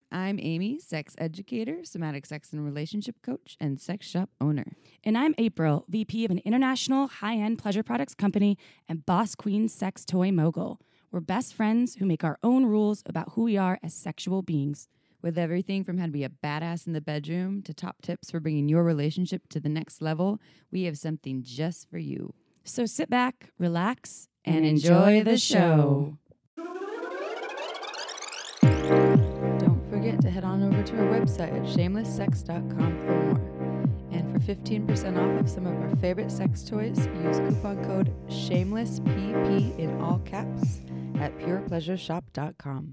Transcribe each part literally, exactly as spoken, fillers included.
I'm Amy, sex educator, somatic sex and relationship coach, and sex shop owner. And I'm April, V P of an international high-end pleasure products company and boss queen sex toy mogul. We're best friends who make our own rules about who we are as sexual beings. With everything from how to be a badass in the bedroom to top tips for bringing your relationship to the next level, we have something just for you. So sit back, relax, And and, enjoy enjoy the the show. show. Don't forget to head on over to our website at shameless sex dot com for more. And for fifteen percent off of some of our favorite sex toys, use coupon code SHAMELESSPP in all caps at pure pleasure shop dot com.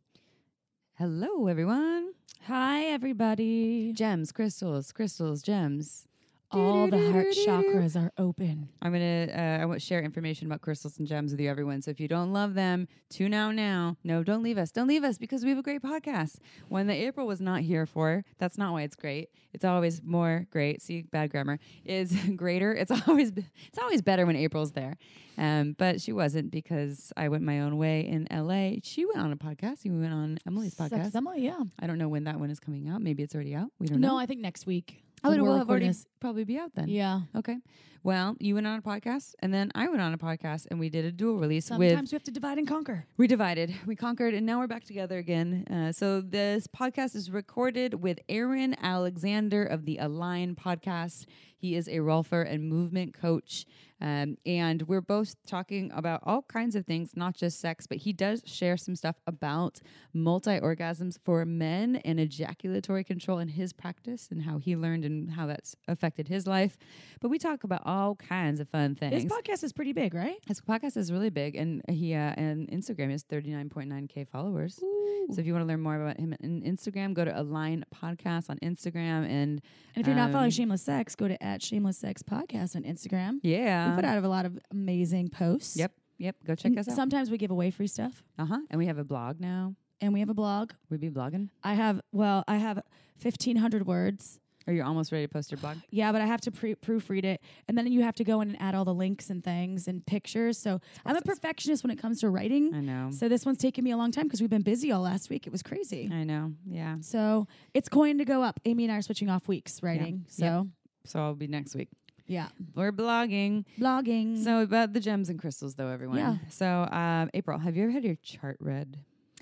Hello, everyone. Hi, everybody. Gems, crystals, crystals, gems. All the heart chakras are open. I'm going to uh, I want to share information about crystals and gems with you, everyone. So if you don't love them, tune out now. No, don't leave us. Don't leave us because we have a great podcast. One that April was not here for. That's not why it's great. It's always more great. See, bad grammar. Is greater. It's always it's always better when April's there. Um, but she wasn't because I went my own way in L A. She went on a podcast. You went on Emily's podcast. Sex Emily, yeah. I don't know when that one is coming out. Maybe it's already out. We don't know. No, I think next week. Oh, when it we're will have recording already this. probably be out then. Yeah. Okay. Well, you went on a podcast, and then I went on a podcast, and we did a dual release. Sometimes we have to divide and conquer. with we divided, we conquered, and now we're back together again. Uh, so this podcast is recorded with Aaron Alexander of the Align Podcast. He is a rolfer and movement coach. Um, and we're both talking about all kinds of things, not just sex, but he does share some stuff about multi-orgasms for men and ejaculatory control in his practice and how he learned and how that's affected his life. But we talk about all kinds of fun things. This podcast is pretty big, right? His podcast is really big, and he uh, and Instagram is thirty-nine point nine K followers. Ooh. So if you want to learn more about him on Instagram, go to Align Podcast on Instagram. And, And if you're not um, following Shameless Sex, go to at Shameless Sex Podcast on Instagram. yeah. We put out a lot of amazing posts. Yep. Yep. Go check And us out. sometimes we give away free stuff. Uh-huh. And we have a blog now. And we have a blog. We be blogging. I have, well, I have fifteen hundred words. Or you're almost ready to post your blog? Yeah, but I have to pre- proofread it. And then you have to go in and add all the links and things and pictures. So I'm a perfectionist when it comes to writing. I know. So this one's taken me a long time because we've been busy all last week. It was crazy. I know. Yeah. So it's going to go up. Amy and I are switching off weeks writing. Yep. So So I'll be next week. yeah. We're blogging. Blogging. So about the gems and crystals, though, everyone. Yeah. So um, April, have you ever had your chart read?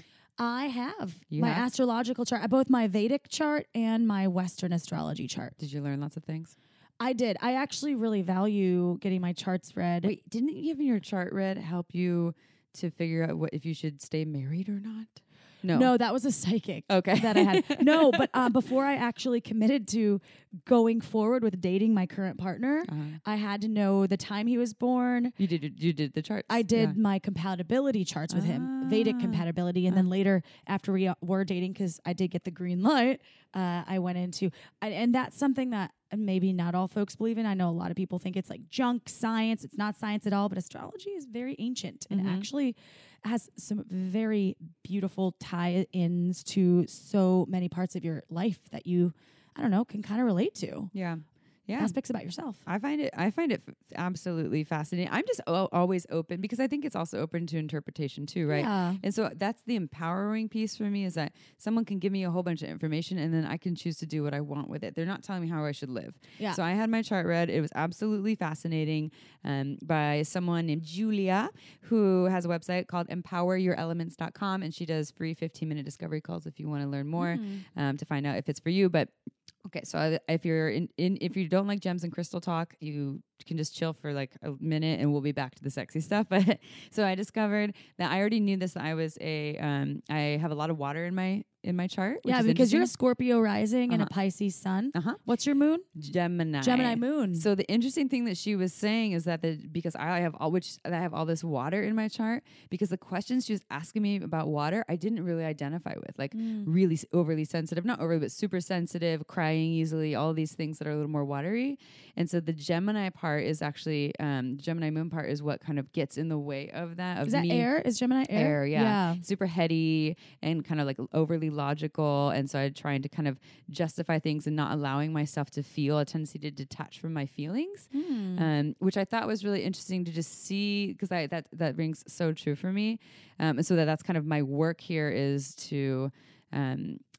I have You my have? astrological chart, both my Vedic chart and my Western astrology chart. Did you learn lots of things? I did. I actually really value getting my charts read. Wait, didn't having your chart read help you to figure out what if you should stay married or not? No. No, that was a psychic Okay. that I had. No, but uh, before I actually committed to going forward with dating my current partner, Uh-huh. I had to know the time he was born. You did. You did the charts. I did Yeah. my compatibility charts with him, Vedic Ah. compatibility, and then later after we uh, were dating, because I did get the green light, uh, I went into, I, and that's something that maybe not all folks believe in. I know a lot of people think it's like junk science. It's not science at all, but astrology is very ancient and Mhm. actually has some very beautiful tie-ins to so many parts of your life that you, I don't know, can kind of relate to. Yeah. Yeah. Aspects about yourself. I find it. I find it f- absolutely fascinating. I'm just o- always open because I think it's also open to interpretation too, right? Yeah. And so that's the empowering piece for me is that someone can give me a whole bunch of information and then I can choose to do what I want with it. They're not telling me how I should live. Yeah. So I had my chart read. It was absolutely fascinating um, by someone named Julia, who has a website called empower your elements dot com, and she does free fifteen minute discovery calls if you want to learn more Mhm. um, to find out if it's for you. But okay, so uh, if you're in, in, if you don't like gems and crystal talk, you can just chill for like a minute, and we'll be back to the sexy stuff. But so I discovered that I already knew this. That I was a, um, I have a lot of water in my in my chart. Which Yeah, is because you're a interesting. Scorpio rising and a Uh-huh. Pisces sun. uh-huh. What's your moon? Gemini. Gemini moon. So the interesting thing that she was saying is that the because I have all which I have all this water in my chart because the questions she was asking me about water I didn't really identify with, like Mm. really s- overly sensitive, not overly but super sensitive, crying easily, all these things that are a little more watery. And so the Gemini part is actually um, Gemini moon part is what kind of gets in the way of that. Of Is that me. air? Is Gemini air? Air, yeah. Yeah. Super heady and kind of like overly logical. And so I'm trying to kind of justify things and not allowing myself to feel a tendency to detach from my feelings, Mm. um, which I thought was really interesting to just see because I that that rings so true for me. Um, and so that that's kind of my work here is to um,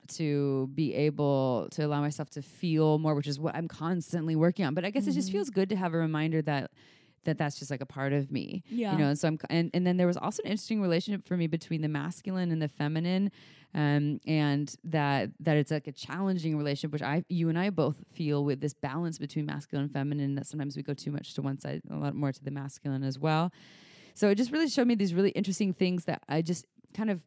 to be able to allow myself to feel more, which is what I'm constantly working on. But I guess mm-hmm. it just feels good to have a reminder that that that's just like a part of me, yeah. you know. And so I'm, and, and then there was also an interesting relationship for me between the masculine and the feminine, um, and that that it's like a challenging relationship, which I, you and I both feel with this balance between masculine and feminine. That sometimes we go too much to one side, a lot more to the masculine as well. So it just really showed me these really interesting things that I just kind of,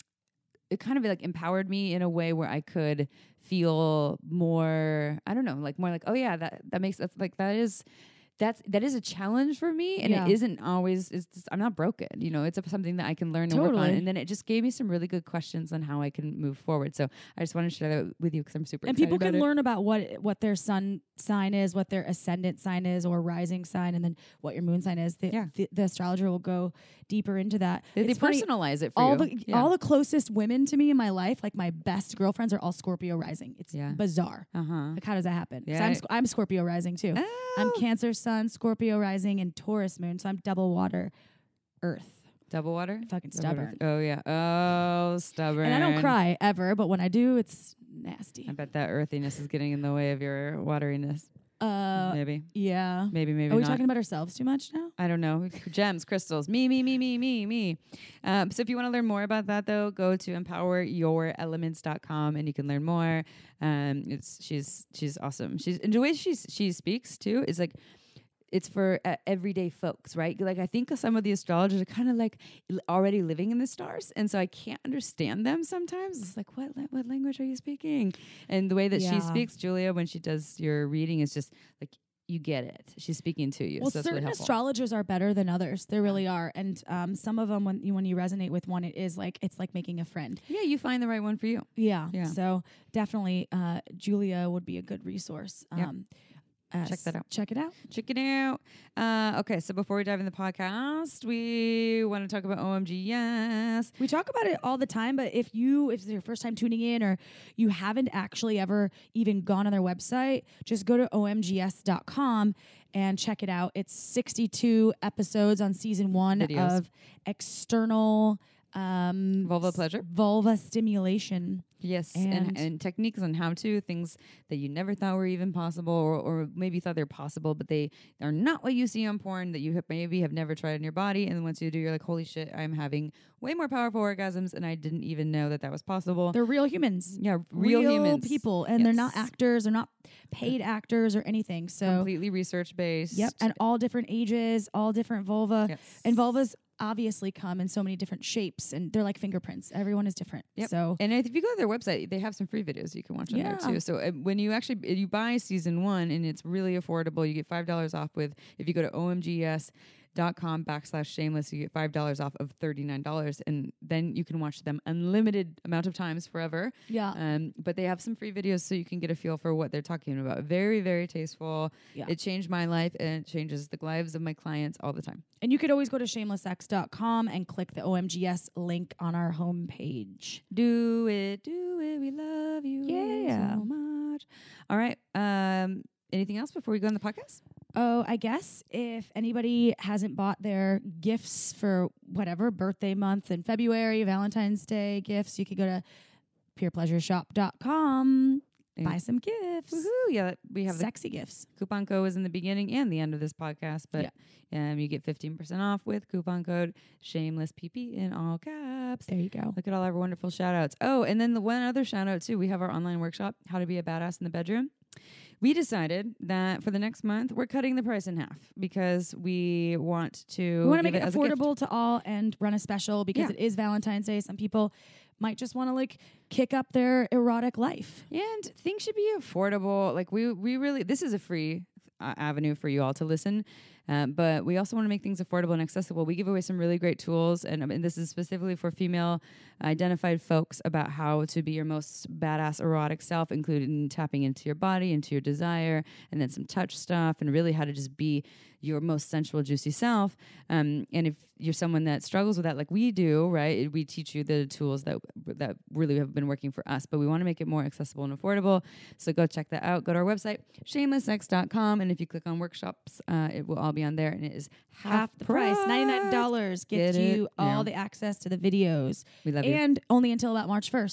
it kind of like empowered me in a way where I could feel more, I don't know, like more like, oh yeah, that that makes that's like that is. That's that is a challenge for me, and yeah. it isn't always. It's just, I'm not broken, you know. It's a, something that I can learn totally. and work on, and then it just gave me some really good questions on how I can move forward. So I just wanted to share that with you because I'm super. And excited people can about learn about what what their sun sign is, what their ascendant sign is, or rising sign, and then what your moon sign is. The, yeah. the, the astrologer will go deeper into that. They, they funny, personalize it for all you. The, yeah. All the closest women to me in my life, like my best girlfriends, are all Scorpio rising. It's yeah. bizarre. Uh-huh. Like, how does that happen? Yeah. So I'm, I'm Scorpio rising too. Oh. I'm Cancer sun, Scorpio rising, and Taurus moon. So I'm double water, Earth. Double water? Fucking Double stubborn. Water. Oh, yeah. Oh, stubborn. And I don't cry ever, but when I do, it's nasty. I bet that earthiness is getting in the way of your wateriness. Uh, maybe. Yeah. Maybe, maybe Are we not. talking about ourselves too much now? I don't know. Gems, crystals. Me, me, me, me, me, me. Um, so if you want to learn more about that, though, go to empower your elements dot com and you can learn more. Um, it's she's she's awesome. She's and the way she she speaks too is like it's for uh, everyday folks, right? Like I think some of the astrologers are kind of like l- already living in the stars, and so I can't understand them sometimes. It's like, what la- what language are you speaking? And the way that yeah. she speaks, Julia, when she does your reading, is just like you get it. She's speaking to you. Well, so that's certain really helpful. astrologers are better than others. They really are, and um, some of them, when you when you resonate with one, it is like it's like making a friend. Yeah, you find the right one for you. Yeah. Yeah. So definitely, uh, Julia would be a good resource. Um, Yep. Uh, Check that out. Check it out. Check it out. Uh, okay, so before we dive in the podcast, we want to talk about O M G Yes. We talk about it all the time, but if you, if it's your first time tuning in or you haven't actually ever even gone on their website, just go to O M G S dot com and check it out. It's sixty-two episodes on season one Videos. of external um, Vulva pleasure. vulva stimulation. Yes, And- and, and techniques on how to, things that you never thought were even possible, or, or maybe thought they're possible, but they are not what you see on porn, that you have maybe have never tried in your body. And then once you do, you're like, holy shit, I'm having way more powerful orgasms, and I didn't even know that that was possible. They're real humans. Yeah, real, humans. people, and they're not Yes. actors, they're not paid actors or anything. So, Completely research based. yep, and all different ages, all different vulva, Yes. and vulvas obviously come in so many different shapes, and they're like fingerprints. Everyone is different. Yep. So, And if you go to their website, they have some free videos you can watch on Yeah. there too. So uh, when you actually if you buy season one, and it's really affordable, you get five dollars off with. If you go to O M G S dot com backslash shameless, you get five dollars off of thirty nine dollars, and then you can watch them unlimited amount of times forever. yeah, Um, but they have some free videos so you can get a feel for what they're talking about. Very, very tasteful. Yeah. It changed my life, and it changes the lives of my clients all the time. and you could always go to shameless sex dot com and click the O M G S link on our homepage. Do it, do it. We love you Yeah. so much. All right. Um, anything else before we go on the podcast? Oh, I guess if anybody hasn't bought their gifts for whatever birthday month in February, Valentine's Day gifts, you could go to pure pleasure shop dot com, And- buy some gifts. Woohoo! Yeah, we have Sexy gifts. the coupon code is in the beginning and the end of this podcast, but um, you get fifteen percent off with coupon code Shameless P P in all caps. There you go. Look at all our wonderful shout outs. Oh, and then the one other shout out too. We have our online workshop, How to Be a Badass in the Bedroom. We decided that for the next month, we're cutting the price in half because we want to We want to make give it as a gift. affordable to all and run a special because Yeah. it is Valentine's Day. Some people might just want to like kick up their erotic life. And things should be affordable. Like we, we really, this is a free uh, avenue for you all to listen. Um, but we also want to make things affordable and accessible. We give away some really great tools, and, um, and this is specifically for female identified folks about how to be your most badass erotic self, including tapping into your body, into your desire, and then some touch stuff, and really how to just be your most sensual, juicy self. Um, and if you're someone that struggles with that, like we do, right? We teach you the tools that that really have been working for us, but we want to make it more accessible and affordable. So go check that out. Go to our website, shameless sex dot com, and if you click on workshops, uh, it will all be on there, and it is half, Half the price, ninety-nine dollars gets Get it you all now. the access to the videos. We love you. And only until about March first.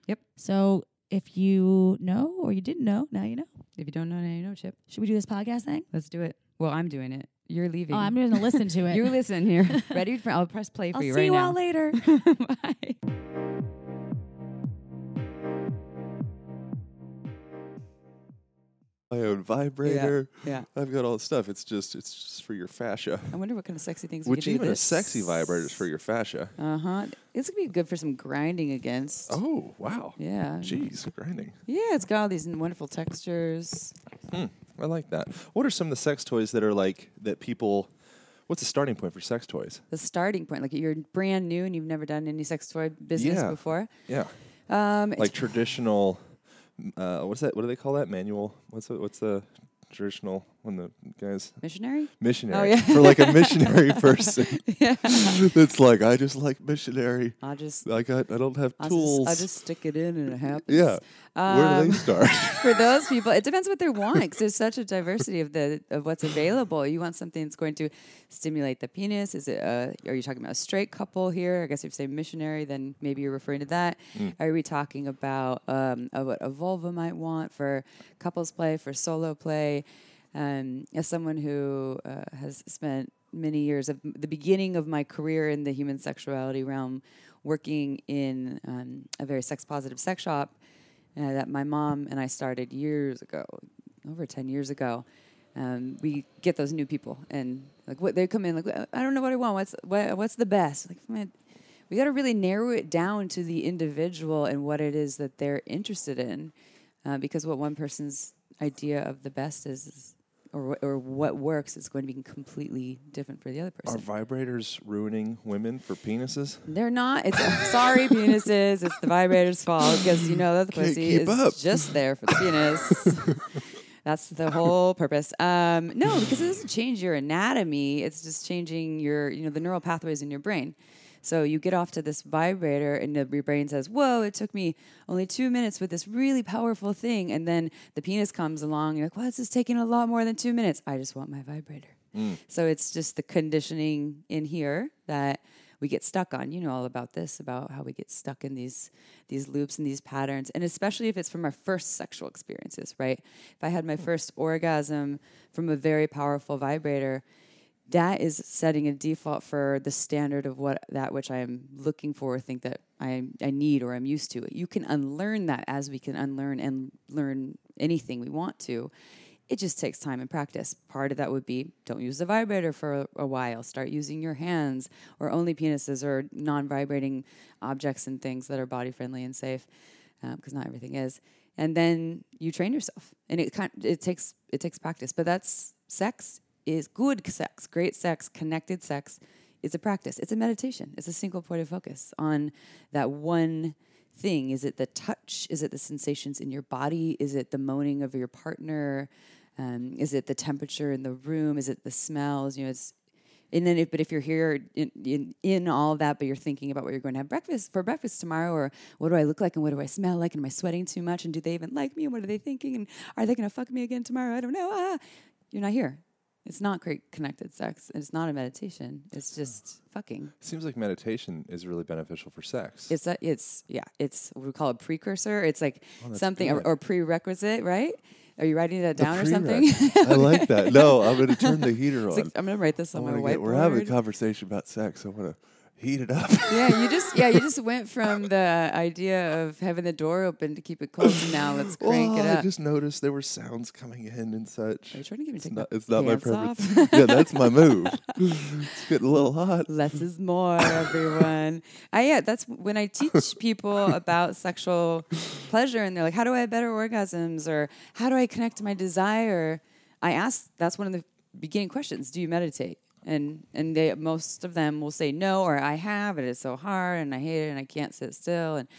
Yep. So if you know or you didn't know, now you know. If you don't know, now you know, Chip. Should we do this podcast thing? Let's do it. Well, I'm doing it. You're leaving. Oh, I'm going to listen to it. You listen here. Ready? For, I'll press play for I'll you see right you now. all later. Bye. My own vibrator. Yeah. I've got all the stuff. It's just it's just for your fascia. I wonder what kind of sexy things we Which could do even with a this. sexy vibrator is for your fascia. Uh huh. It's gonna be good for some grinding against. Oh, wow. Yeah. Jeez, grinding. Yeah, it's got all these wonderful textures. Hmm, I like that. What are some of the sex toys that are like that people? What's the starting point for sex toys? The starting point, like you're brand new and you've never done any sex toy business Yeah. before. Yeah, Um, like traditional. Uh, what's that? What do they call that? Manual. What's the, what's the traditional when the guys missionary. missionary yeah. for like a missionary person? Yeah. It's like I just like missionary. I'll just. I got I don't have I'll tools. Just, I'll just stick it in and it happens. Yeah. Where do Um, they start? For those people, it depends what they want because there's such a diversity of the of what's available. You want something that's going to stimulate the penis. Is it? A, are you talking about a straight couple here? I guess if you say missionary, then maybe you're referring to that. Mm. Are we talking about um, a, what a vulva might want for couples play, for solo play? Um, as someone who uh, has spent many years of the beginning of my career in the human sexuality realm, working in um, a very sex positive sex shop. Uh, that my mom and I started years ago, over ten years ago. Um, we get those new people, and like what they come in like, I don't know what I want. What's what, what's the best? Like, man, we got to really narrow it down to the individual and what it is that they're interested in, uh, because what one person's idea of the best is, is or or what works is going to be completely different for the other Are person. vibrators ruining women for penises? They're not. It's sorry, penises. It's the vibrator's fault because you know that the Can't pussy keep is up. just there for the penis. That's the whole purpose. Um, no, because it doesn't change your anatomy. It's just changing your, you know, the neural pathways in your brain. So you get off to this vibrator and the, your brain says, whoa, it took me only two minutes with this really powerful thing. And then the penis comes along and you're like, well, this is taking a lot more than two minutes. I just want my vibrator. Mm. So it's just the conditioning in here that we get stuck on. You know all about this, about how we get stuck in these these loops and these patterns. And especially if it's from our first sexual experiences, right? If I had my first orgasm from a very powerful vibrator, that is setting a default for the standard of what that which I am looking for or think that I I need or I'm used to. You can unlearn that as we can unlearn and learn anything we want to. It just takes time and practice. Part of that would be don't use the vibrator for a, a while. Start using your hands or only penises or non-vibrating objects and things that are body-friendly and safe, because um, not everything is. And then you train yourself, and it kind it takes it takes practice. But that's sex. Is good sex, great sex, connected sex is a practice. It's a meditation. It's a single point of focus on that one thing. Is it the touch? Is it the sensations in your body? Is it the moaning of your partner? Um, is it the temperature in the room? Is it the smells? You know, it's and then if but if you're here in, in in all of that, but you're thinking about what you're going to have breakfast for breakfast tomorrow, or what do I look like and what do I smell like, and am I sweating too much, and do they even like me, and what are they thinking, and are they going to fuck me again tomorrow? I don't know. Ah, you're not here. It's not great connected sex. It's not a meditation. It's just fucking. Seems like meditation is really beneficial for sex. It's a, it's yeah. It's what we call a precursor. It's like Oh, that's something or, good. or prerequisite, right? Are you writing that The down or something? prereq. I like that. No, I'm going to turn the heater It's on. like, I'm gonna write this I on my wanna whiteboard. get, we're having a conversation about sex. I want to heat it up. Yeah, you just yeah you just went from the idea of having the door open to keep it cold to now let's crank oh, it up. I just noticed there were sounds coming in and such. Are you trying to get me to It's take not, my it's not my pants preference. off? Yeah, that's my move. It's getting a little hot. Less is more, everyone. I yeah, that's when I teach people about sexual pleasure, and they're like, "How do I have better orgasms?" or "How do I connect to my desire?" I ask. That's one of the beginning questions. Do you meditate? And and they most of them will say no, or I have, and it's so hard, and I hate it, and I can't sit still, and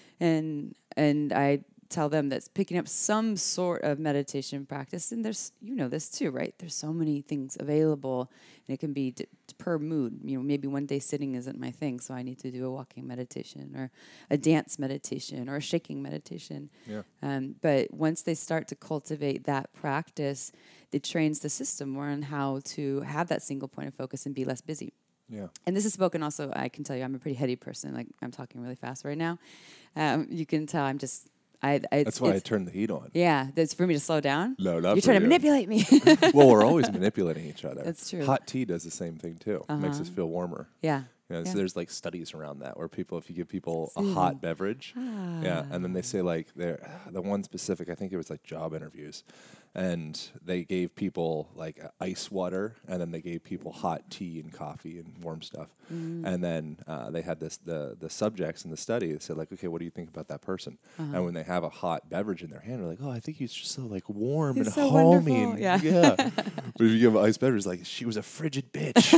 and and I tell them that's picking up some sort of meditation practice, and there's you know this too, right? There's so many things available, and it can be d- per mood. You know, maybe one day sitting isn't my thing, so I need to do a walking meditation, or a dance meditation, or a shaking meditation. Yeah. Um, but once they start to cultivate that practice, it trains the system more on how to have that single point of focus and be less busy. Yeah. And this is spoken also, I can tell you, I'm a pretty heady person. Like, I'm talking really fast right now. Um, you can tell I'm just, I. I That's why I it's, turned the heat on. yeah, that's for me to slow down. No, not You're for trying to you. manipulate me. Well, we're always manipulating each other. That's true. Hot tea does the same thing too. It makes us Uh-huh. feel warmer. Yeah. You know, Yeah. so there's like studies around that where people, if you give people a Soothing. hot beverage, yeah, and then they Ah. say like they're the one specific, I think it was like job interviews, and they gave people like uh, ice water, and then they gave people hot tea and coffee and warm stuff, Mm. and then uh, they had this the the subjects in the study. They said like, okay, what do you think about that person? Uh-huh. And when they have a hot beverage in their hand, they're like, oh, I think he's just so like warm He's and so homey, wonderful. and Yeah. yeah. But if you give an ice beverage, like she was a frigid bitch.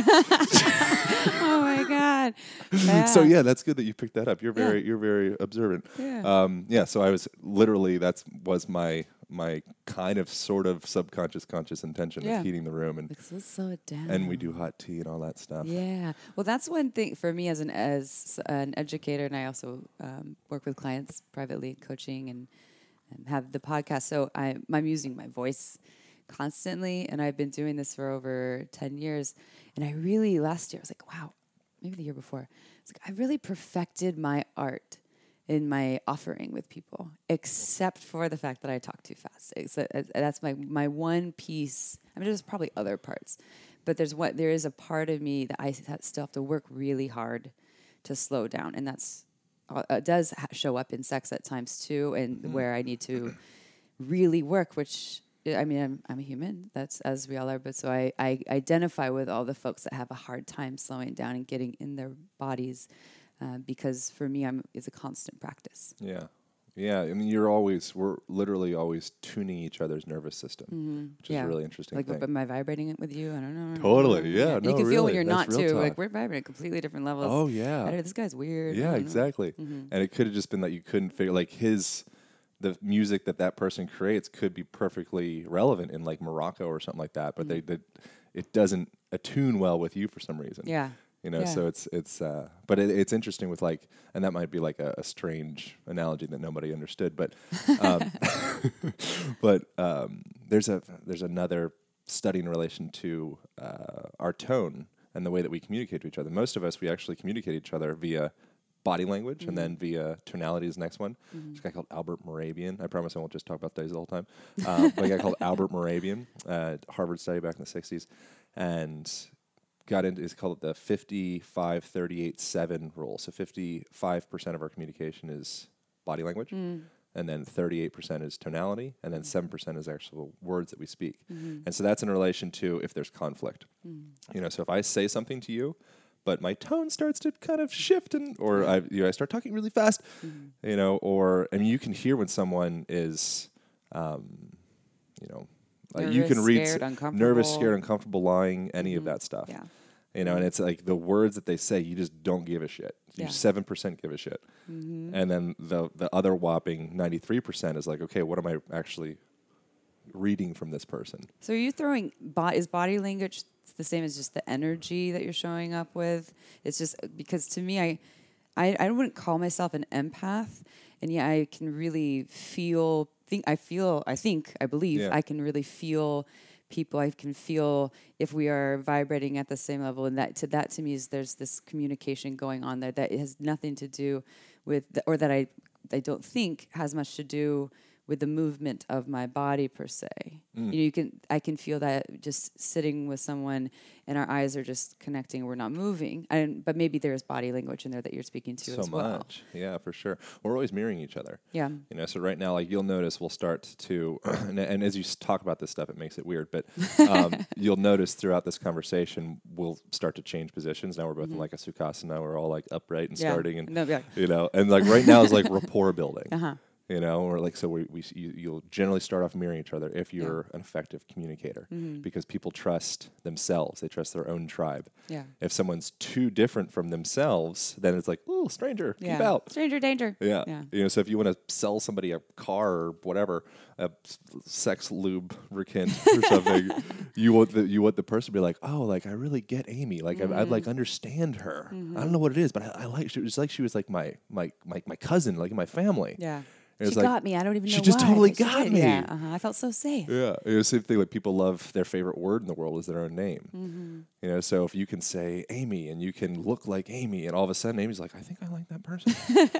Oh my God. Yeah. So yeah, that's good that you picked that up. You're Yeah. very you're very observant. Yeah. Um, yeah. So I was literally that's was my my kind of sort of subconscious conscious intention Yeah. of heating the room, and Like, let's slow it down. and we do hot tea and all that stuff. Yeah. Well, that's one thing for me as an as an educator, and I also um, work with clients privately, coaching, and, and have the podcast. So I, I'm using my voice constantly, and I've been doing this for over ten years. And I really last year I was like, wow, maybe the year before, it's like I really perfected my art in my offering with people, except for the fact that I talk too fast. It's a, uh, that's my my one piece. I mean, there's probably other parts, but there's what there is a part of me that I ha- still have to work really hard to slow down, and that's uh, it does ha- show up in sex at times too, and Mm-hmm. where I need to really work. Which I mean, I'm I'm a human. That's as we all are. But so I I identify with all the folks that have a hard time slowing down and getting in their bodies. Uh, because for me, I'm it's a constant practice. Yeah. Yeah. I mean, you're always we're literally always tuning each other's nervous system, Mm-hmm. which is a really interesting Like, thing. am I vibrating it with you? I don't know. Totally, yeah, You no, can feel when really, you're that's not real too. Like talk. we're vibrating at completely different levels. Oh I yeah. don't know, this guy's weird. I Yeah, don't know. exactly. Mhm. And it could have just been that you couldn't figure like his the music that that person creates could be perfectly relevant in like Morocco or something like that, but they did it doesn't attune well with you for some reason. Yeah. You know, Yeah. so it's it's uh but it, it's interesting with like and that might be like a, a strange analogy that nobody understood, but um but um there's a there's another study in relation to uh our tone and the way that we communicate to each other. Most of us we actually communicate each other via body language Mm-hmm. and then via tonality is the next one. There's a guy called Albert Moravian. I promise I won't just talk about those the whole time. Uh, but a guy called Albert Moravian, uh, Harvard study back in the sixties, and got into, it's called the fifty-five thirty-eight seven rule. So fifty-five percent of our communication is body language, Mm. and then thirty-eight percent is tonality, and then seven percent is actual words that we speak. Mm-hmm. And so that's in relation to if there's conflict. Mm. You know, so if I say something to you, but my tone starts to kind of shift, and or I you know I start talking really fast, Mm-hmm. you know, or I mean you can hear when someone is, um, you know, like you Nervous, can read scared, s- uncomfortable. nervous, scared, uncomfortable, lying, any of Mhm. that stuff. Yeah. You know, and it's like the words that they say, you just don't give a shit. You Yeah. seven percent give a shit, Mm-hmm. and then the the other whopping ninety three percent is like, okay, what am I actually reading from this person? So are you throwing bo- is body language the same as just the energy that you're showing up with? It's just because to me, I, I, I wouldn't call myself an empath, and yet I can really feel. Think I feel. I think I believe Yeah. I can really feel people. I can feel if we are vibrating at the same level, and that to that to me is there's this communication going on there that has nothing to do with, the, or that I I don't think has much to do with the movement of my body per se. Mm. You know, you can I can feel that just sitting with someone and our eyes are just connecting, we're not moving. And but maybe there's body language in there that you're speaking to So as well. much, yeah, for sure. We're always mirroring each other. Yeah. You know, so right now, like you'll notice, we'll start to, and, and as you s- talk about this stuff, it makes it weird. But um, you'll notice throughout this conversation, we'll start to change positions. Now we're both in like a sukhasana. We're all like upright and Yeah. starting, and And they'll be like, you know, and like right now is like rapport building. uh-huh. You know, or like so we, we s- you, you'll generally start off mirroring each other if you're an effective communicator, Mm-hmm. because people trust themselves. They trust their own tribe. Yeah. If someone's too different from themselves, then it's like, ooh, stranger, Yeah. keep out. Stranger danger. Yeah. Yeah. You know, so if you want to sell somebody a car or whatever, a s- sex lubricant or something, you want the you want the person to be like, oh, like I really get Amy. Like I, I like understand her. I don't know what it is, but I, I like she was like she was like my my my my cousin, like my family. Yeah. It was She like, got me. I don't even she know just why, totally but she got did. me. Yeah, uh-huh. I felt so safe. Yeah, it was the same thing. Like people love their favorite word in the world is their own name. Mm-hmm. You know, so if you can say Amy and you can look like Amy, and all of a sudden Amy's like, I think I like that person.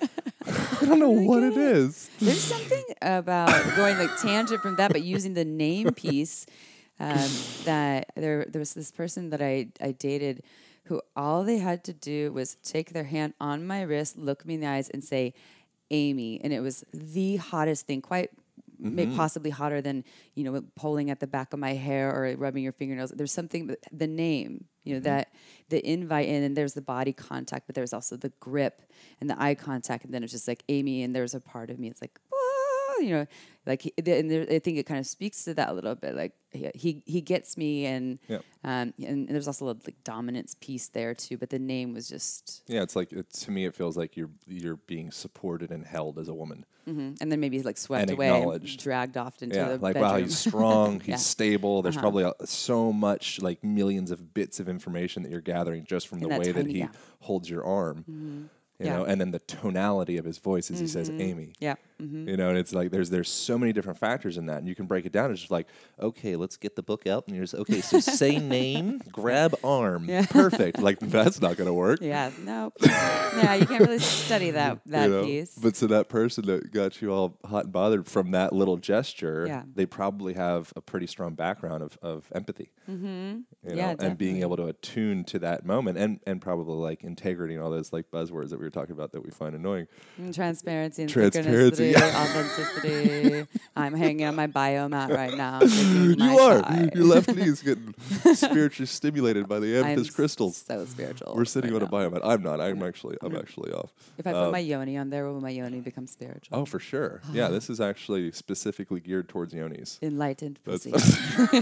I don't know what it is. There's something about going like tangent from that, but using the name piece. Um, that there, there was this person that I, I dated who all they had to do was take their hand on my wrist, look me in the eyes, and say, Amy. And it was the hottest thing, quite may possibly hotter than, you know, pulling at the back of my hair or rubbing your fingernails. There's something, the name, you know, mm-hmm. that the invite in, and there's the body contact, but there's also the grip and the eye contact. And then it's just like Amy, and there's a part of me, it's like, oh, you know, like, and there, I think it kind of speaks to that a little bit. Like he, he, he gets me, and, yep. um, and there's also a like dominance piece there too, but the name was just, yeah, it's like, it, to me, it feels like you're, you're being supported and held as a woman. Mm-hmm. And then maybe like swept and away, and dragged off into yeah, the like bedroom. wow, he's strong, he's yeah. stable. There's uh-huh. probably a, so much, like millions of bits of information that you're gathering just from In the that way that tiny he gap. holds your arm. Mm-hmm. You yeah. know, and then the tonality of his voice as mm-hmm. he says Amy. Yeah. Mm-hmm. You know, and it's like there's there's so many different factors in that, and you can break it down. It's just like, okay, let's get the book out, and you're just okay. So say name, grab arm, yeah. perfect. Like that's not going to work. Yeah, no, yeah, you can't really study that that you know? piece. But so that person that got you all hot and bothered from that little gesture, yeah. they probably have a pretty strong background of, of empathy. Mm-hmm. You know, yeah, and being able to attune to that moment, and, and probably like integrity and all those like buzzwords that we were talking about that we find annoying. And transparency and Transparency, synchronicity, yeah. authenticity. I'm hanging on my biomat right now. You are. Thigh. Your left knee is getting spiritually stimulated by the amethyst I'm crystals. So spiritual. We're sitting right on now. a biomat. I'm not. I'm actually. I'm actually off. If I put um, my yoni on there, will my yoni become spiritual? Oh, for sure. Yeah, this is actually specifically geared towards yonis. Enlightened That's pussy.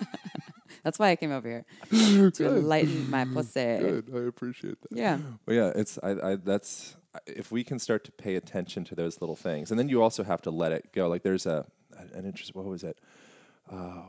That's why I came over here to Good. enlighten my pussy. Good. I appreciate that. Yeah. Well, yeah. It's. I. I that's. If we can start to pay attention to those little things, and then you also have to let it go. Like there's a an interest. What was it? Uh,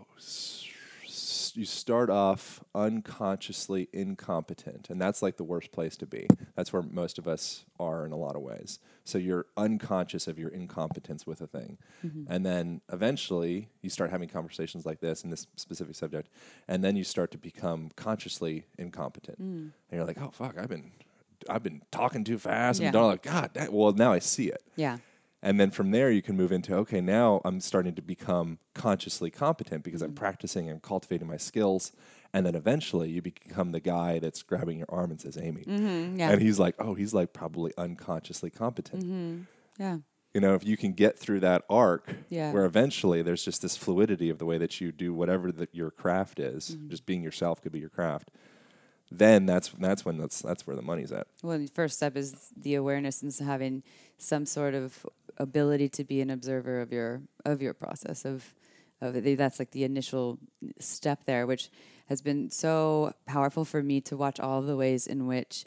you start off unconsciously incompetent, and that's like the worst place to be. That's where most of us are in a lot of ways. So you're unconscious of your incompetence with a thing. Mm-hmm. And then eventually you start having conversations like this in this specific subject, and then you start to become consciously incompetent. Mm. And you're like, oh fuck, I've been I've been talking too fast yeah. and done like God, that, well now I see it. Yeah. And then from there, you can move into, okay, now I'm starting to become consciously competent because mm-hmm. I'm practicing and cultivating my skills. And then eventually you become the guy that's grabbing your arm and says, Amy. Mm-hmm, yeah. And he's like, oh, he's like probably unconsciously competent. Mm-hmm. Yeah. You know, if you can get through that arc yeah. where eventually there's just this fluidity of the way that you do whatever that your craft is, mm-hmm. just being yourself could be your craft. Then that's that's when that's that's where the money's at. Well, the first step is the awareness and having some sort of ability to be an observer of your of your process of of it. That's like the initial step there, which has been so powerful for me to watch all of the ways in which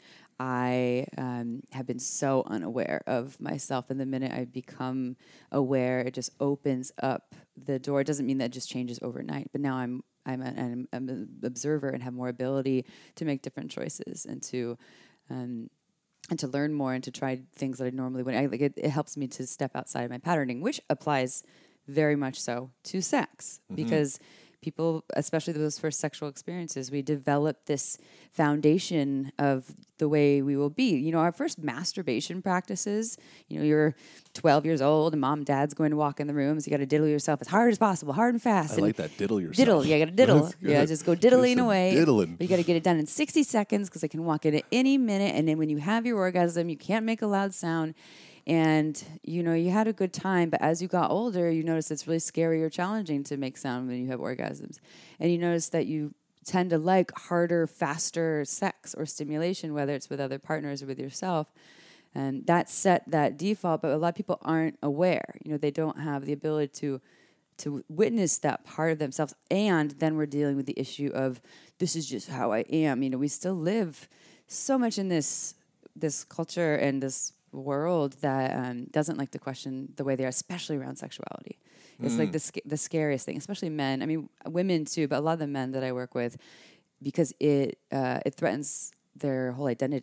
I um, have been so unaware of myself. And the minute I become aware, it just opens up the door. It doesn't mean that it just changes overnight, but now I'm I'm, a, I'm, I'm an observer and have more ability to make different choices and to um, and to learn more and to try things that I normally wouldn't. I, like it, it helps me to step outside my patterning, which applies very much so to sex mm-hmm. because people, especially those first sexual experiences, we develop this foundation of the way we will be. You know, our first masturbation practices, you know, you're twelve years old and mom and dad's going to walk in the room, so you got to diddle yourself as hard as possible, hard and fast. I and like that, diddle yourself. Diddle, yeah, you got to diddle. Yeah, just go diddling away. Diddling. But you got to get it done in sixty seconds because I can walk in at any minute. And then when you have your orgasm, you can't make a loud sound. And, you know, you had a good time, but as you got older, you notice it's really scary or challenging to make sound when you have orgasms. And you notice that you tend to like harder, faster sex or stimulation, whether it's with other partners or with yourself. And that set that default, but a lot of people aren't aware. You know, they don't have the ability to to witness that part of themselves. And then we're dealing with the issue of, this is just how I am. You know, we still live so much in this this culture and this world that um, doesn't like to question the way they are, especially around sexuality. It's mm. like the sc- the scariest thing, especially men. I mean, women too, but a lot of the men that I work with, because it uh, it threatens their whole identity.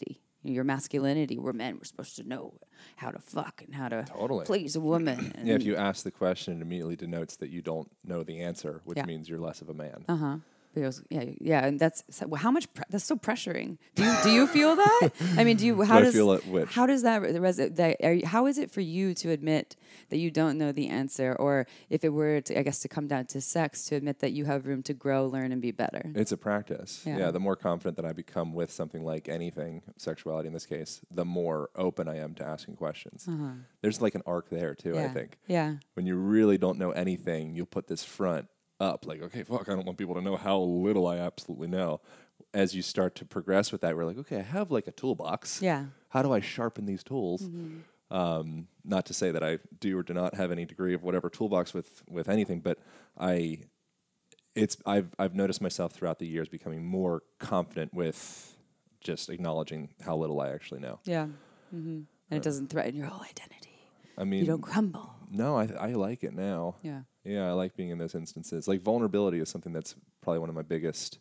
your masculinity, where men were supposed to know how to fuck and how to Totally. please a woman. Yeah, if you ask the question, it immediately denotes that you don't know the answer, which Yeah. means you're less of a man. Uh huh. Because yeah, yeah, and that's so, well, how much pre- that's so pressuring. Do you do you feel that? I mean, do you? How Do I does feel it which? how does that, re- res- that are you, how is it for you to admit that you don't know the answer, or if it were to, I guess, to come down to sex, to admit that you have room to grow, learn, and be better? It's a practice. Yeah. Yeah. The more confident that I become with something like anything, sexuality in this case, the more open I am to asking questions. Uh-huh. There's like an arc there too, Yeah. I think. Yeah. When you really don't know anything, you'll put this front up like, okay, fuck, I don't want people to know how little I absolutely know. As you start to progress with that, we're like, okay, I have like a toolbox. Yeah. How do I sharpen these tools? Mm-hmm. Um, not to say that I do or do not have any degree of whatever toolbox with, with anything, but I, it's I've I've noticed myself throughout the years becoming more confident with just acknowledging how little I actually know. Yeah. Mm-hmm. And it doesn't threaten your whole identity. I mean, You don't crumble. no, I I like it now. Yeah. Yeah, I like being in those instances. Like vulnerability is something that's probably one of my biggest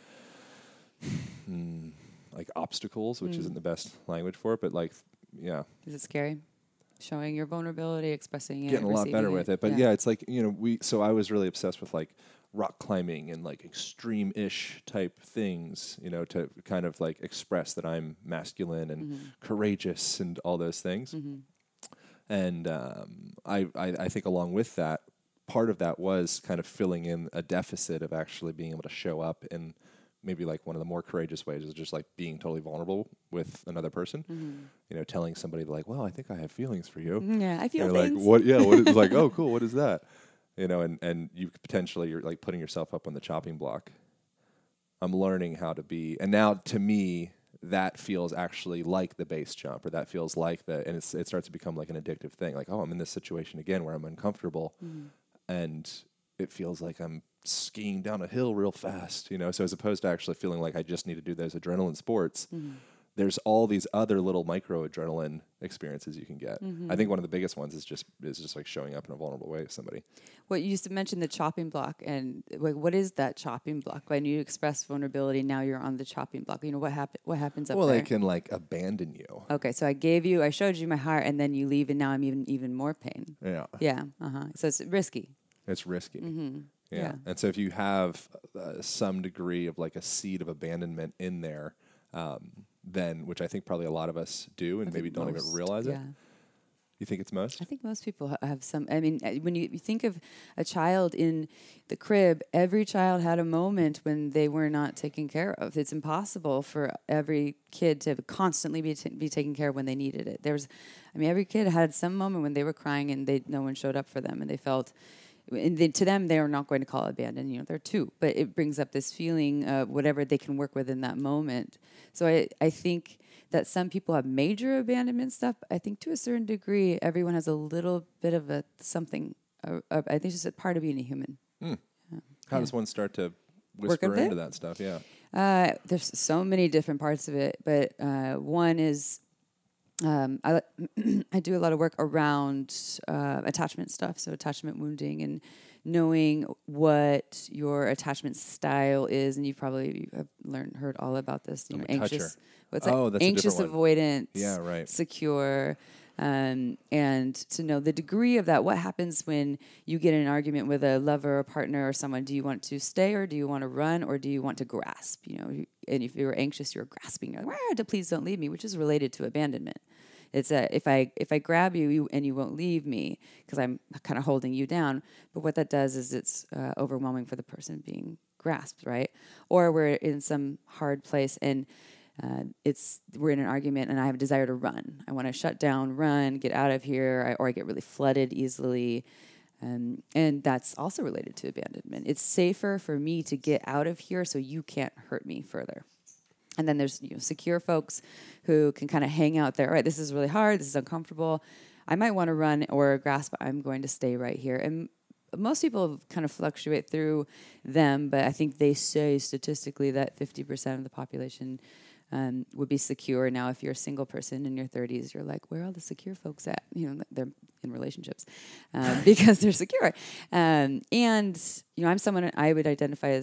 hmm, like obstacles, which Mm. isn't the best language for it, but like yeah, Is it scary? Showing your vulnerability, expressing it, getting a lot better receiving with it. But yeah. it's like, you know, we so I was really obsessed with like rock climbing and like extreme-ish type things, you know, to kind of like express that I'm masculine and Mm-hmm. courageous and all those things. Mm-hmm. And um, I, I, I think along with that, part of that was kind of filling in a deficit of actually being able to show up in maybe like one of the more courageous ways is just like being totally vulnerable with another person. Mm-hmm. You know, telling somebody like, well, I think I have feelings for you. Yeah, I feel And they're things. like, what? Yeah, what is like? Oh, cool. What is that? You know, and and you potentially you're like putting yourself up on the chopping block. I'm learning how to be, and now to me that feels actually like the base jump, or that feels like the, and it's, it starts to become like an addictive thing. Like, oh, I'm in this situation again where I'm uncomfortable, Mm-hmm. and it feels like I'm skiing down a hill real fast. You know, so as opposed to actually feeling like I just need to do those adrenaline sports. Mm-hmm. There's all these other little micro adrenaline experiences you can get. Mm-hmm. I think one of the biggest ones is just is just like showing up in a vulnerable way to somebody. Well, you used to mention the chopping block, and like, what is that chopping block? When you express vulnerability, now you're on the chopping block. You know what happen? What happens up Well, there? they can like abandon you. Okay, so I gave you, I showed you my heart, and then you leave, and now I'm even even more pain. Yeah, Yeah, uh huh. So it's risky. it's risky. Mm-hmm. Yeah. Yeah. And so if you have uh, some degree of like a seed of abandonment in there, um, then, which I think probably a lot of us do and I maybe think don't most, even realize it. Yeah. You think it's most? I think most people ha- have some. I mean, uh, when you, you think of a child in the crib, every child had a moment when they were not taken care of. It's impossible for every kid to constantly be t- be taken care of when they needed it. There's, I mean, every kid had some moment when they were crying and they no one showed up for them, and they felt. And they, to them, they are not going to call it abandoned. You know, they're two, but it brings up this feeling of whatever they can work with in that moment. So I, I think that some people have major abandonment stuff. I think to a certain degree, everyone has a little bit of a something. Uh, uh, I think it's just a part of being a human. Mm. Yeah. How Yeah. does one start to Work whisper with it? into that stuff? Yeah. Uh, there's so many different parts of it, but uh, one is um, I I do a lot of work around uh, attachment stuff, so attachment wounding and knowing what your attachment style is, and you probably have learned heard all about this. You I'm know, a toucher. anxious. What's Oh, that? that's a Anxious, different avoidant. Yeah, right. Secure. Um, and to know the degree of that. What happens when you get in an argument with a lover or partner or someone? Do you want to stay, or do you want to run, or do you want to grasp? You know, you- and if you're anxious, you're grasping. You're like, "Wah, please don't leave me," which is related to abandonment. It's a, if I if I grab you, you and you won't leave me because I'm kind of holding you down. But what that does is it's uh, overwhelming for the person being grasped, right? Or we're in some hard place and uh, it's we're in an argument and I have a desire to run. I want to shut down, run, get out of here, I, or I get really flooded easily. Um, and that's also related to abandonment. It's safer for me to get out of here so you can't hurt me further. And then there's, you know, secure folks who can kind of hang out there. All right, this is really hard. This is uncomfortable. I might want to run or grasp. I'm going to stay right here. And most people kind of fluctuate through them, but I think they say statistically that fifty percent of the population um, would be secure. Now, if you're a single person in your thirties, you're like, where are all the secure folks at? You know, they're in relationships um, because they're secure. Um, and, you know, I'm someone I would identify as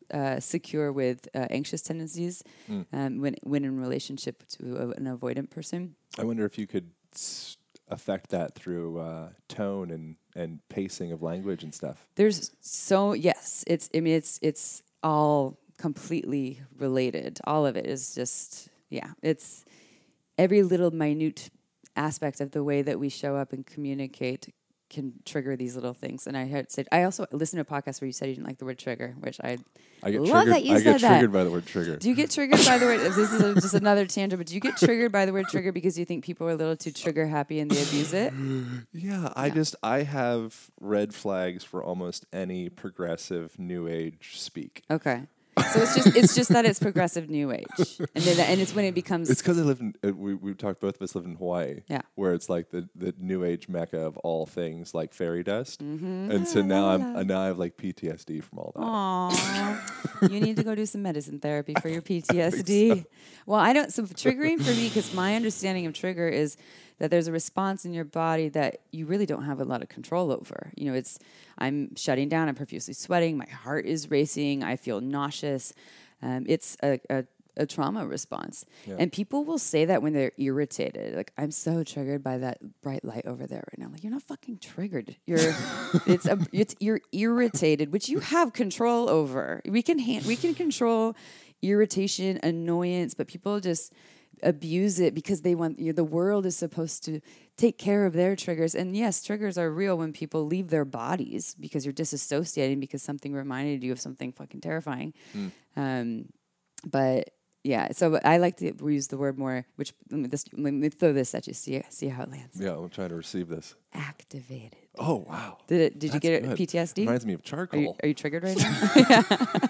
uh, secure with uh, anxious tendencies Mm. um, when when in relationship to a, an avoidant person. I wonder if you could s- affect that through uh, tone and, and pacing of language and stuff. There's so yes, it's I mean it's it's all completely related. All of it is just yeah, it's every little minute aspect of the way that we show up and communicate can trigger these little things. And I had said I also listened to a podcast where you said you didn't like the word trigger, which I I get love triggered. that you I said get that. triggered by the word trigger. Do you get triggered by the word? This is a, just another tangent, but do you get triggered by the word trigger because you think people are a little too trigger happy and they abuse it? Yeah, I Yeah. just I have red flags for almost any progressive new age speak. Okay, so it's just it's just that it's progressive new age, and then and it's when it becomes It's because I live in uh, we we talked both of us live in Hawaii, Yeah. where it's like the, the new age mecca of all things like fairy dust, and so now I'm uh, now I have like P T S D from all that. Aww. You need to go do some medicine therapy for your P T S D. Well, I don't. So triggering for me, because my understanding of trigger is that there's a response in your body that you really don't have a lot of control over. You know, it's I'm shutting down. I'm profusely sweating. My heart is racing. I feel nauseous. Um, it's a, a a trauma response. Yeah. And people will say that when they're irritated. Like, I'm so triggered by that bright light over there right now. I'm like, you're not fucking triggered. You're it's a it's you're irritated, which you have control over. We can ha- we can control irritation, annoyance, but people just abuse it because they want you know, the world is supposed to take care of their triggers. And yes, triggers are real when people leave their bodies because you're disassociating because something reminded you of something fucking terrifying. Mm. Um, but yeah, so I like to use the word more, which let me, this, let me throw this at you, see see how it lands. Yeah, I'm trying to receive this. Activated. Oh wow! Did it? Did you That's get good. it? P T S D? Reminds me of Are charcoal. you, are you triggered right now? Yeah.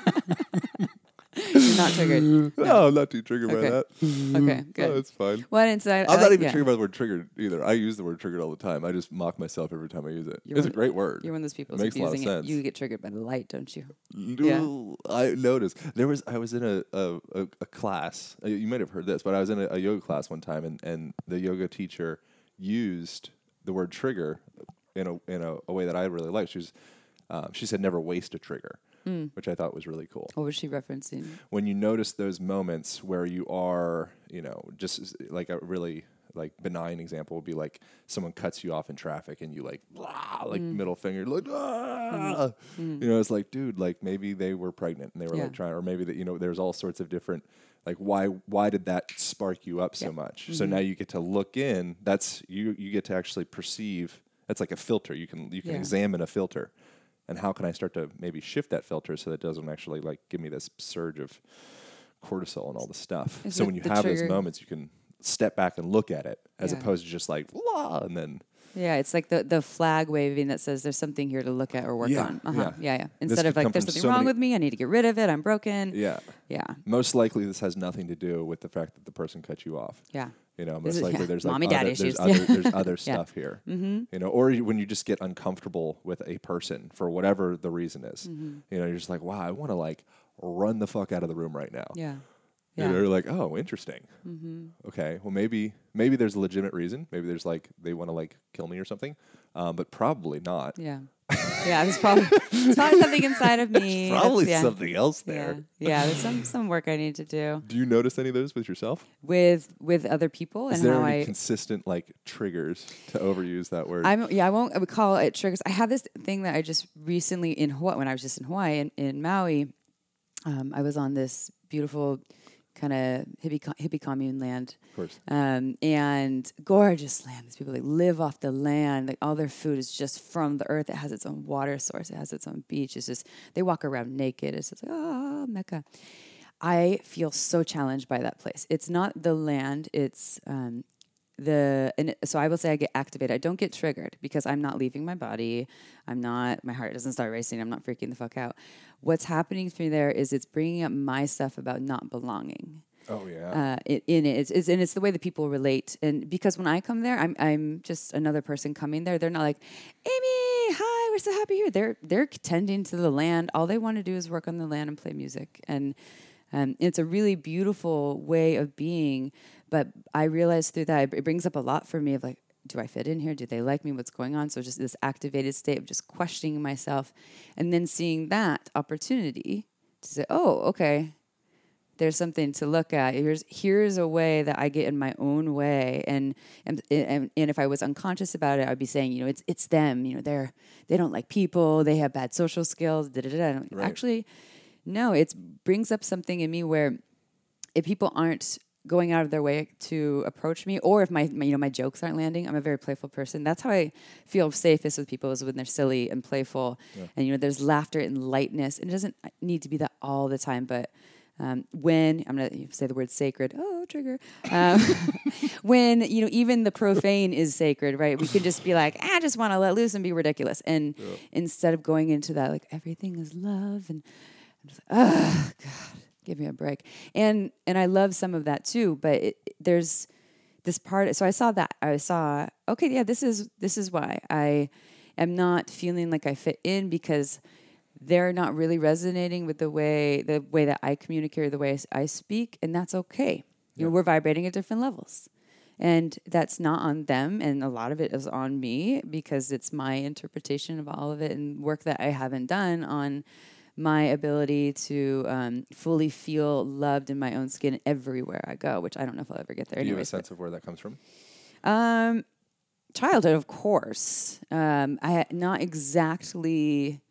You're not triggered. No, I'm not too triggered Okay. by that. Okay, good. Oh, it's fine. Well, inside, I'm not even yeah. triggered by the word triggered either. I use the word triggered all the time. I just mock myself every time I use it. You're it's a one- great word. You're one of those people It makes who's a lot of abusing it. sense. You get triggered by the light, don't you? No, I noticed there was I was in a a, a, a class. uh, You might have heard this, but I was in a, a yoga class one time, and, and the yoga teacher used the word trigger in a in a, a way that I really liked. She was um, she said never waste a trigger, Mm. which I thought was really cool. What was she referencing? When you notice those moments where you are, you know, just s- like a really like benign example would be like someone cuts you off in traffic and you like blah, like Mm. middle finger like ah. Mm. You know, it's like, dude, like maybe they were pregnant and they were Yeah. like trying, or maybe that, you know, there's all sorts of different, like why why did that spark you up so Yeah. much? So Mhm. now you get to look in. That's you you get to actually perceive. That's like a filter. You can you can Yeah. examine a filter. And how can I start to maybe shift that filter so that it doesn't actually like give me this surge of cortisol and all the stuff? Is so it when you the have those trigger- moments, you can step back and look at it as Yeah. opposed to just like blah, and then Yeah, it's like the, the flag waving that says there's something here to look at or work Yeah, on. Uh-huh. Yeah, yeah. Instead could of like come there's from something so wrong many- with me, I need to get rid of it, I'm broken. yeah. Yeah, Most likely, this has nothing to do with the fact that the person cut you off. yeah. You know, This most is- likely yeah, there's like mommy, other, dad there's issues. other, Yeah. there's other Yeah. stuff here. Mm-hmm. You know, or you, when you just get uncomfortable with a person for whatever the reason is. Mm-hmm. You know, you're just like, wow, I want to like run the fuck out of the room right now. Yeah. You Yeah. know, you're like, oh, interesting. Mm-hmm. Okay, well maybe maybe there's a legitimate reason. Maybe there's like they want to like kill me or something, um, but probably not. Yeah. Yeah, there's probably, there's probably something inside of me. that's- Probably yeah. something else there. Yeah. Yeah, there's some, some work I need to do Do you notice any of those with yourself? with with other people Is and there how any I consistent like triggers to overuse that word? I'm yeah, I won't I would call it triggers. I have this thing that I just recently in Hawaii when I was just in Hawaii in, in Maui, um, I was on this beautiful kind of hippie co- hippie commune land. of course. Um, and gorgeous land. These people like live off the land. Like all their food is just from the earth. It has its own water source. It has its own beach. It's just they walk around naked. It's just like ah Mecca. I feel so challenged by that place. It's not the land. It's um, the and it, so I will say I get activated. I don't get triggered because I'm not leaving my body. I'm not. My heart doesn't start racing. I'm not freaking the fuck out. What's happening for me there is it's bringing up my stuff about not belonging Oh yeah. uh, it, in it. It's, it's, and it's the way that people relate. And because when I come there, I'm I'm just another person coming there. They're not like, Amy, hi, we're so happy here. They're they're tending to the land. All they want to do is work on the land and play music. And um, it's a really beautiful way of being. But I realized through that it brings up a lot for me of like, do I fit in here? Do they like me? What's going on? So just this activated state of just questioning myself, and then seeing that opportunity to say, oh, okay, there's something to look at. Here's here's a way that I get in my own way, and and and, and if I was unconscious about it, I'd be saying, you know, it's it's them. You know, they're they don't like people. They have bad social skills. Da, da, da, da. Right. Actually, no. It brings up something in me where if people aren't going out of their way to approach me, or if my, my you know my jokes aren't landing, I'm a very playful person. That's how I feel safest with people, is when they're silly and playful, Yeah. and you know there's laughter and lightness. And it doesn't need to be that all the time, but um, when I'm gonna say the word sacred, oh trigger, um, when you know even the profane is sacred, right? We can just be like, I just want to let loose and be ridiculous, and Yeah. instead of going into that like everything is love, and I'm just like, oh God, give me a break. And and I love some of that too, but it, there's this part. So I saw that. I saw, okay, yeah, this is this is why I am not feeling like I fit in, because they're not really resonating with the way the way that I communicate or the way I speak, and that's okay. You know, Yeah. we're vibrating at different levels. And that's not on them, and a lot of it is on me, because it's my interpretation of all of it and work that I haven't done on my ability to um, fully feel loved in my own skin everywhere I go, which I don't know if I'll ever get there. Do you have a anyways, sense of where that comes from? um, childhood, of course. Um, I had not exactly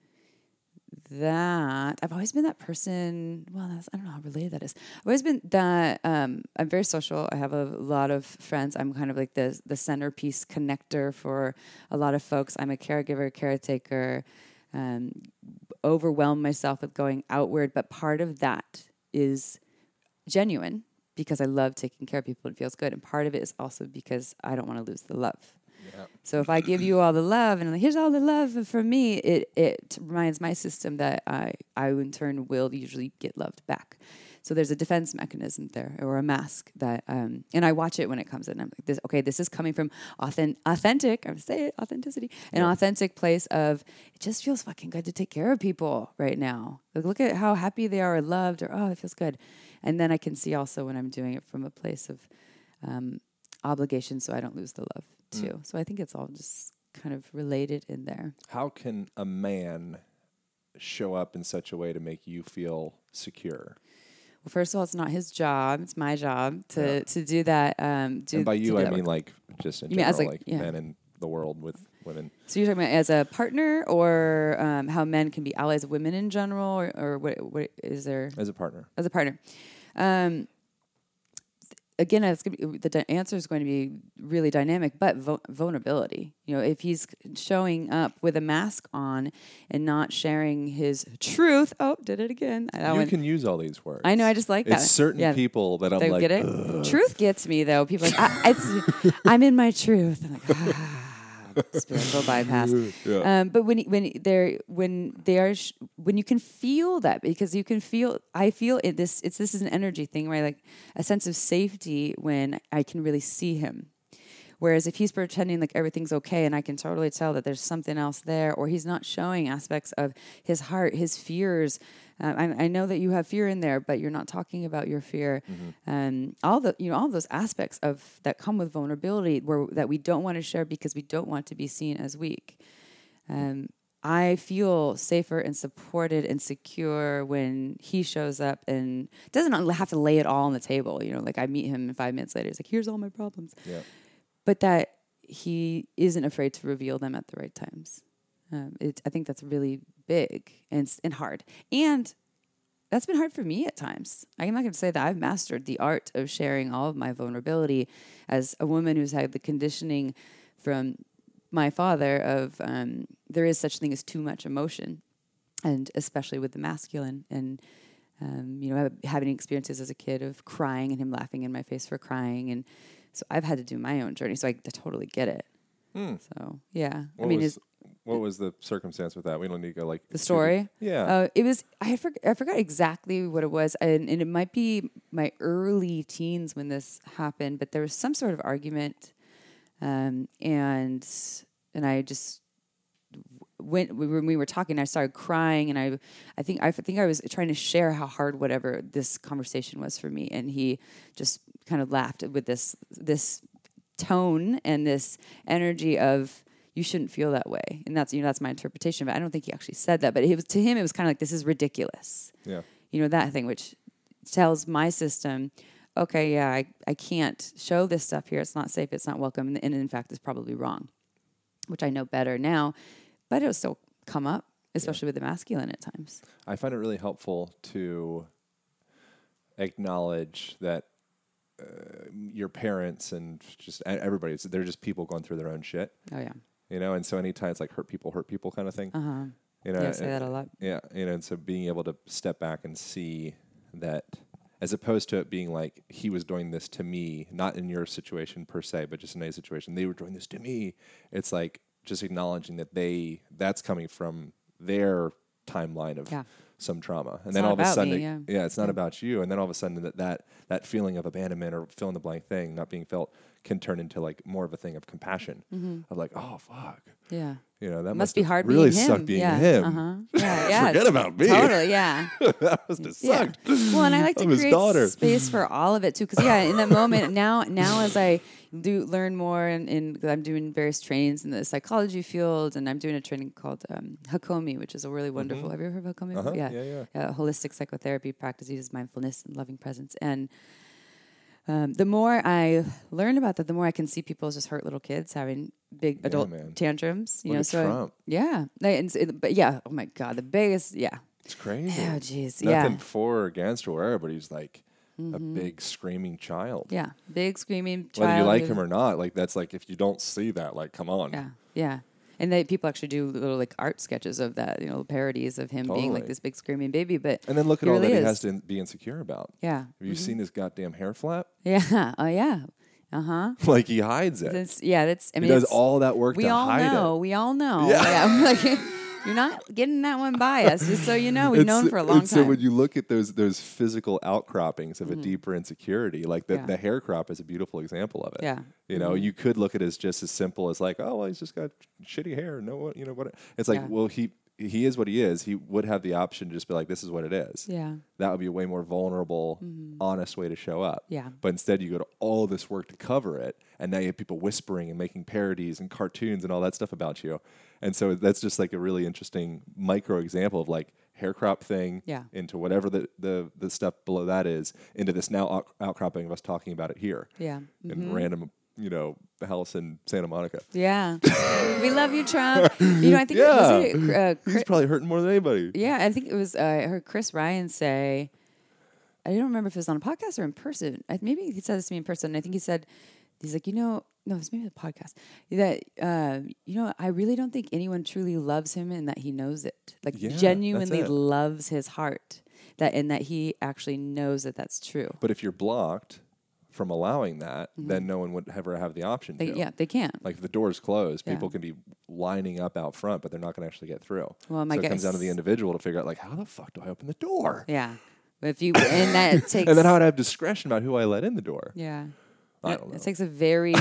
that. I've always been that person. Well, that's, I don't know how related that is. I've always been that. Um, I'm very social. I have a lot of friends. I'm kind of like the the centerpiece connector for a lot of folks. I'm a caregiver, caretaker. Um, overwhelm myself with going outward, but part of that is genuine, because I love taking care of people and it feels good, and part of it is also because I don't want to lose the love. Yeah. So if I give you all the love and I'm like, here's all the love for me, it it reminds my system that I I in turn will usually get loved back. So there's a defense mechanism there, or a mask that, um, and I watch it when it comes in. I'm like, this, okay, this is coming from authentic, authentic. I'm gonna say it, authenticity, an Yeah. authentic place of it just feels fucking good to take care of people right now. Like, look at how happy they are, or loved, or oh, it feels good. And then I can see also when I'm doing it from a place of um, obligation, so I don't lose the love too. Mm. So I think it's all just kind of related in there. How can a man show up in such a way to make you feel secure? Well, first of all, it's not his job; it's my job to Yeah. to do that. Um, do, And by to you, do I that mean work. like just in You mean general, as, like, like yeah. men in the world with women. So you're talking about as a partner, or um, how men can be allies of women in general, or, or what? What is there As a partner. as a partner? Um, again, it's gonna be, the di- answer is going to be really dynamic, but vul- vulnerability. You know, if he's showing up with a mask on and not sharing his truth, oh, did it again. That you one- can use all these words. I know, I just like that. It's certain Yeah. people that I'm They like, get it. "Ugh." Truth gets me though. People are like, I, it's, I'm in my truth. I'm like, ah, spiritual bypass. Yeah. Um, but when when they're when they are sh- when you can feel that, because you can feel, I feel it. This it's this is an energy thing, right? Like a sense of safety when I can really see him. Whereas if he's pretending like everything's okay, and I can totally tell that there's something else there, or he's not showing aspects of his heart, his fears. Uh, I, I know that you have fear in there, but you're not talking about your fear. Mm-hmm. Um, all the you know all those aspects of that come with vulnerability, where that we don't want to share because we don't want to be seen as weak. Um, I feel safer and supported and secure when he shows up and doesn't have to lay it all on the table. You know, like I meet him and five minutes later, he's like, "Here's all my problems." Yeah. But that he isn't afraid to reveal them at the right times. Um, it, I think that's really big and s- and hard. And that's been hard for me at times. I'm not going to say that I've mastered the art of sharing all of my vulnerability as a woman who's had the conditioning from my father of um, there is such thing as too much emotion, and especially with the masculine. And um, you know, having experiences as a kid of crying and him laughing in my face for crying, and so I've had to do my own journey. So I, I totally get it. Hmm. So yeah, What I mean, was is what was the circumstance with that? We don't need to go like the too story? deep. Yeah. Uh, it was I forg I forgot exactly what it was, and, and it might be my early teens when this happened. But there was some sort of argument, um, and and I just when we when we were talking, I started crying, and I I think I think I was trying to share how hard whatever this conversation was for me, and he just kind of laughed with this this tone and this energy of, you shouldn't feel that way. And that's, you know, that's my interpretation, but I don't think he actually said that. But it was, to him, it was kind of like, this is ridiculous. Yeah. you know, that thing, which tells my system, okay, yeah, I, I can't show this stuff here. It's not safe. It's not welcome. And, and in fact, it's probably wrong, which I know better now, but it'll still come up, especially yeah. with the masculine at times. I find it really helpful to acknowledge that uh, your parents and just everybody, they're just people going through their own shit. Oh, yeah. You know, and so anytime it's like hurt people, hurt people kind of thing. Uh-huh. You know, yeah, I say that a lot. Yeah, you know, and so being able to step back and see that, as opposed to it being like he was doing this to me, not in your situation per se, but just in a situation, they were doing this to me. It's like just acknowledging that they, that's coming from their timeline of yeah. some trauma. And it's then all of a sudden, me, it, yeah. yeah, it's not yeah. about you. And then all of a sudden that, that, that feeling of abandonment or fill in the blank thing not being felt can turn into like more of a thing of compassion mm-hmm. of like, oh, fuck. Yeah. You know, that must, must be hard really being suck him. being yeah. him. Uh-huh. Yeah, yeah. Forget about me. Totally, yeah. That must have yeah. sucked. Well, and I like to I'm his create daughter. space for all of it too, because yeah, in that moment now, now as I do learn more, and, and I'm doing various trainings in the psychology field, and I'm doing a training called um, Hakomi, which is a really wonderful. Mm-hmm. Have you ever heard of Hakomi? Uh-huh. Yeah, yeah, yeah. Uh, holistic psychotherapy practice uses mindfulness and loving presence, and Um, the more I learn about that, the more I can see people as just hurt little kids having big Yeah, adult man. tantrums. You Look know, at so Trump. yeah, They- and, s- it- but yeah, oh my god, the biggest, yeah, It's crazy. oh jeez, Nothing yeah, for or against or whatever, but he's like Mhm. a big screaming child. yeah, big screaming child. Whether you like who- him or not, like that's like if you don't see that, like come on. yeah, yeah. And they, people actually do little like art sketches of that, you know, parodies of him being like Totally. this big screaming baby. But And then look at He all really that he is. has to in- be insecure about. yeah, Have you Mhm. seen his goddamn hair flap? Yeah, oh yeah, uh huh. Like he hides it. That's, yeah, that's. I mean, he does it's- all that work we to all hide know. it. We all know. Yeah. Yeah. Like, you're not getting that one by us, just so you know. We've And known so- for a long and time. So when you look at those those physical outcroppings of a Mhm. deeper insecurity, like the, Yeah. the hair crop is a beautiful example of it. yeah. You know, Mhm. you could look at it as just as simple as like, oh, well, he's just got shitty hair. No, what you know what? It's like, Yeah. well, he he is what he is. He would have the option to just be like, this is what it is. Yeah. That would be a way more vulnerable, Mhm. honest way to show up. Yeah. But instead, you go to all this work to cover it, and now you have people whispering and making parodies and cartoons and all that stuff about you. And so that's just like a really interesting micro example of like hair crop thing Yeah. into whatever the, the, the stuff below that is, into this now out- outcropping of us talking about it here Yeah. in Mhm. random, you know, house in Santa Monica. Yeah. We love you, Trump. You know, I think Yeah. it was it, uh, He's Chris, probably hurting more than anybody. yeah, I think it was. Uh, I heard Chris Ryan say. I don't remember if it was on a podcast or in person. I, maybe he said this to me in person. I think he said, he's like, you know, no, it was maybe the podcast that, uh, you know, I really don't think anyone truly loves him and that he knows it. Like Yeah, that's genuinely it. loves his heart. That and that he actually knows that that's true. But if you're blocked from allowing that, then no one would ever have the option Mm-hmm. They, to. yeah, they can't. Like if the door's closed, Yeah. people can be lining up out front, but they're not going to actually get through. Well, my so it comes down to guess- the individual to figure out like, how the fuck do I open the door? Yeah. But if you and that takes And then how would I have discretion about who I let in the door? yeah. I It- don't know. It takes a very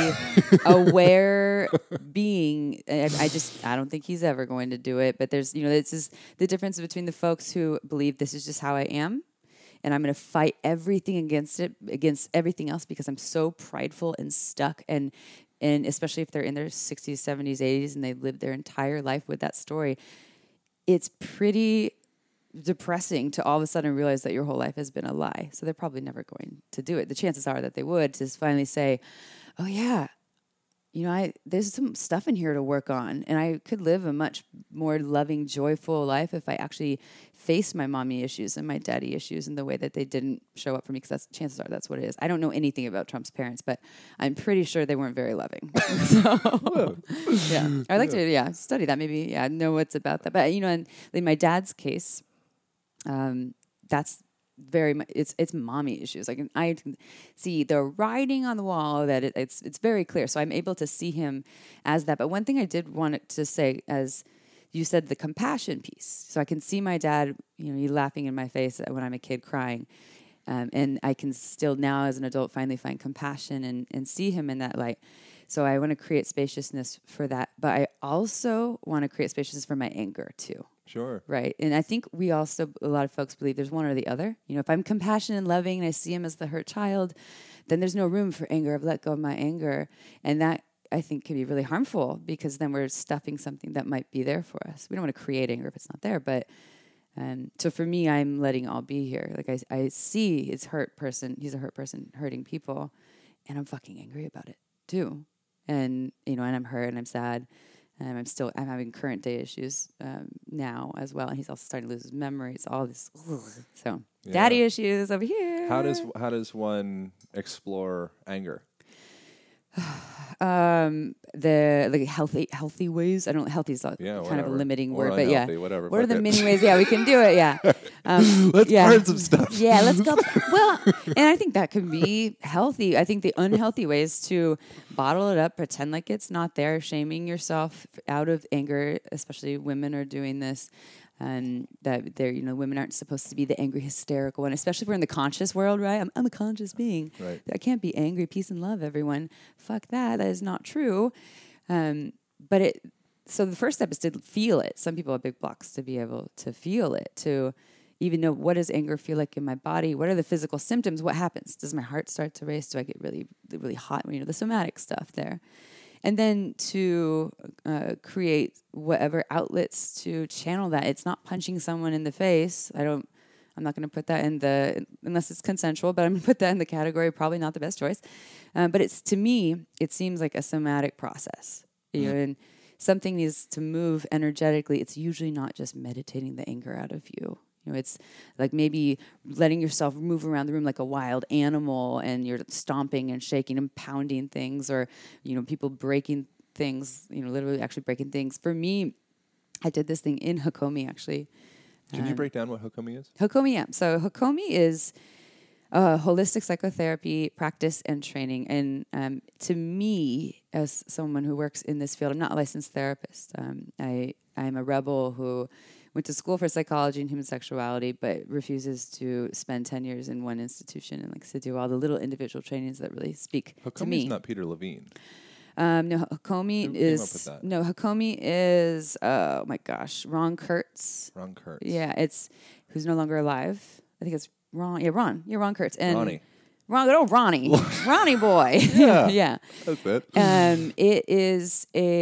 aware being. I, I just, I don't think he's ever going to do it. But there's, you know, it's just the difference between the folks who believe this is just how I am, and I'm going to fight everything against it, against everything else, because I'm so prideful and stuck. And and especially if they're in their sixties, seventies, eighties, and they lived their entire life with that story, it's pretty depressing to all of a sudden realize that your whole life has been a lie. So they're probably never going to do it. The chances are that they would just finally say, oh yeah, you know, I there's some stuff in here to work on, and I could live a much more loving, joyful life if I actually faced my mommy issues and my daddy issues in the way that they didn't show up for me, because that's chances are that's what it is. I don't know anything about Trump's parents, but I'm pretty sure they weren't very loving. So, yeah, I'd like to yeah study that, maybe yeah know what's about that. But you know, in, in my dad's case, um, that's very much it's it's mommy issues. Like I can see the writing on the wall that it, it's it's very clear. So I'm able to see him as that. But one thing I did want to say, as you said, the compassion piece. So I can see my dad, you know, he laughing in my face when I'm a kid crying. Um, and I can still now as an adult finally find compassion and, and see him in that light. So I want to create spaciousness for that. But I also want to create spaciousness for my anger too. Sure. Right. And I think we also, a lot of folks believe there's one or the other. You know, if I'm compassionate and loving and I see him as the hurt child, then there's no room for anger. I've let go of my anger. And that, I think, can be really harmful, because then we're stuffing something that might be there for us. We don't want to create anger if it's not there. But Um, so for me, I'm letting all be here. Like I, I see it's hurt person. He's a hurt person hurting people, and I'm fucking angry about it too. And you know, and I'm hurt and I'm sad, and I'm still I'm having current day issues um, now as well. And he's also starting to lose his memories. All this, so Yeah. daddy issues over here. How does how does one explore anger? um the like healthy healthy ways? I don't healthy is a, Yeah, kind whatever. of a limiting Or word, but yeah. unhealthy, whatever. What are Fuck the it. many ways? Yeah, we can do it. Yeah. Um, Let's yeah. burn some stuff. Yeah, let's go. Well, and I think that can be healthy. I think the unhealthy ways to bottle it up, pretend like it's not there, shaming yourself out of anger, especially women are doing this. And that they're, you know, women aren't supposed to be the angry, hysterical one, especially if we're in the conscious world, right? I'm, I'm a conscious being. Right. I can't be angry, peace and love, everyone. Fuck that. That is not true. Um, but it, so the first step is to feel it. Some people have big blocks to be able to feel it, to even know what does anger feel like in my body? What are the physical symptoms? What happens? Does my heart start to race? Do I get really, really hot? You know, the somatic stuff there. And then to uh, create whatever outlets to channel that. It's not punching someone in the face. I don't, I'm not going to put that in the, unless it's consensual, but I'm going to put that in the category, probably not the best choice. Um, but it's, to me, it seems like a somatic process. You know, and something needs to move energetically. It's usually not just meditating the anger out of you. You know, it's like maybe letting yourself move around the room like a wild animal, and you're stomping and shaking and pounding things, or, you know, people breaking things, you know, literally actually breaking things. For me, I did this thing in Hakomi, actually. Can you break down what Hakomi is? Hakomi, yeah. So Hakomi is a holistic psychotherapy practice and training. And um, to me, as someone who works in this field, I'm not a licensed therapist. Um, I, I'm a rebel who went to school for psychology and human sexuality, but refuses to spend ten years in one institution and likes to do all the little individual trainings that really speak to Hakomi me. is not Peter Levine. Um, no, Hakomi Who came is up with that? no Hakomi is uh, oh my gosh, Ron Kurtz. Ron Kurtz. Yeah, it's who's no longer alive. I think it's Ron. Yeah, Ron. Yeah, Ron Kurtz and Ronnie. Ron. Oh, Ronnie. Ronnie boy. Yeah. yeah. That's it. Um, it is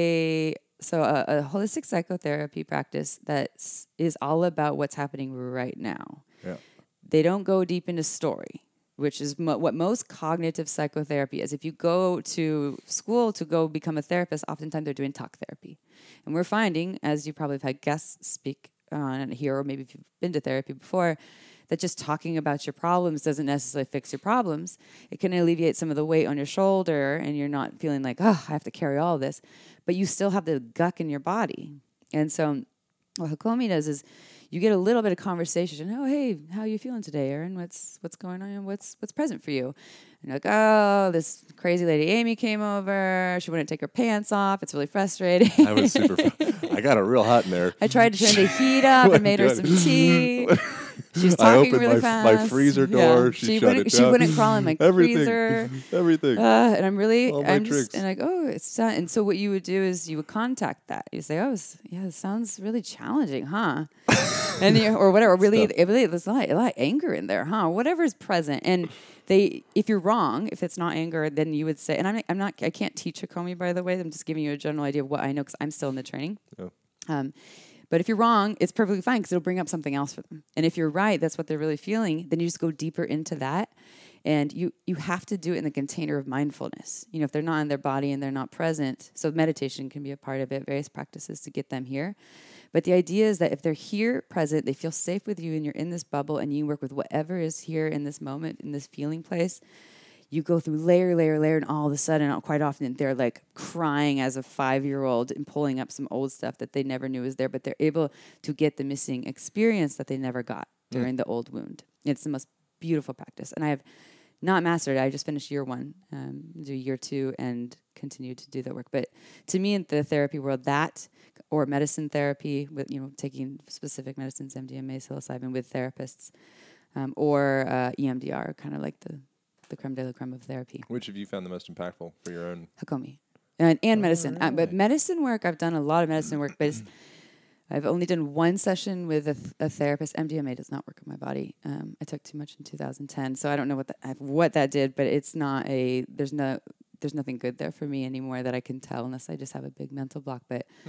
a so a, a holistic psychotherapy practice that is all about what's happening right now. Yeah. They don't go deep into story, which is mo- what most cognitive psychotherapy is. If you go to school to go become a therapist, oftentimes they're doing talk therapy. And we're finding, as you probably have had guests speak on here, or maybe if you've been to therapy before, that just talking about your problems doesn't necessarily fix your problems. It can alleviate some of the weight on your shoulder, and you're not feeling like, oh, I have to carry all this. But you still have the guck in your body. And so what Hakomi does is you get a little bit of conversation. Oh, hey, how are you feeling today, Erin? What's what's going on? What's what's present for you? And you're like, oh, this crazy lady Amy came over. She wouldn't take her pants off. It's really frustrating. I was super fun. I got it real hot in there. I tried to turn the heat up and made her some tea. She was I talking opened really my, fast. my freezer door. She, she shut wouldn't. it She down. wouldn't crawl in my Everything. freezer. Everything. Uh, and I'm really, All my I'm just, tricks. and like, oh, it's not. And so what you would do is you would contact that. You say, oh, it's, yeah, it sounds really challenging, huh? and you, or whatever. Really, it really, there's a lot, a lot of anger in there, huh? Whatever is present. And they, if you're wrong, if it's not anger, then you would say, and I'm, I'm not, I can't teach Hakomi, by the way. I'm just giving you a general idea of what I know because I'm still in the training. Oh. Um, But if you're wrong, it's perfectly fine because it'll bring up something else for them. And if you're right, that's what they're really feeling, then you just go deeper into that. And you you have to do it in the container of mindfulness. You know, if they're not in their body and they're not present, so meditation can be a part of it, various practices to get them here. But the idea is that if they're here, present, they feel safe with you and you're in this bubble and you work with whatever is here in this moment, in this feeling place, you go through layer, layer, layer, and all of a sudden, quite often, they're like crying as a five-year-old and pulling up some old stuff that they never knew was there, but they're able to get the missing experience that they never got during mm. the old wound. It's the most beautiful practice. And I have not mastered it. I just finished year one, um, do year two, and continue to do that work. But to me, in the therapy world, that or medicine therapy, with you know taking specific medicines, M D M A, psilocybin with therapists, um, or uh, E M D R, kind of like the the creme de la creme of therapy. Which have you found the most impactful for your own? Hakomi. And, and Oh, medicine. really? Uh, but medicine work, I've done a lot of medicine work, but it's, I've only done one session with a, th- a therapist. M D M A does not work in my body. Um, I took too much in two thousand ten, so I don't know what that, what that did, but it's not a, there's no, there's nothing good there for me anymore that I can tell unless I just have a big mental block. But Hmm.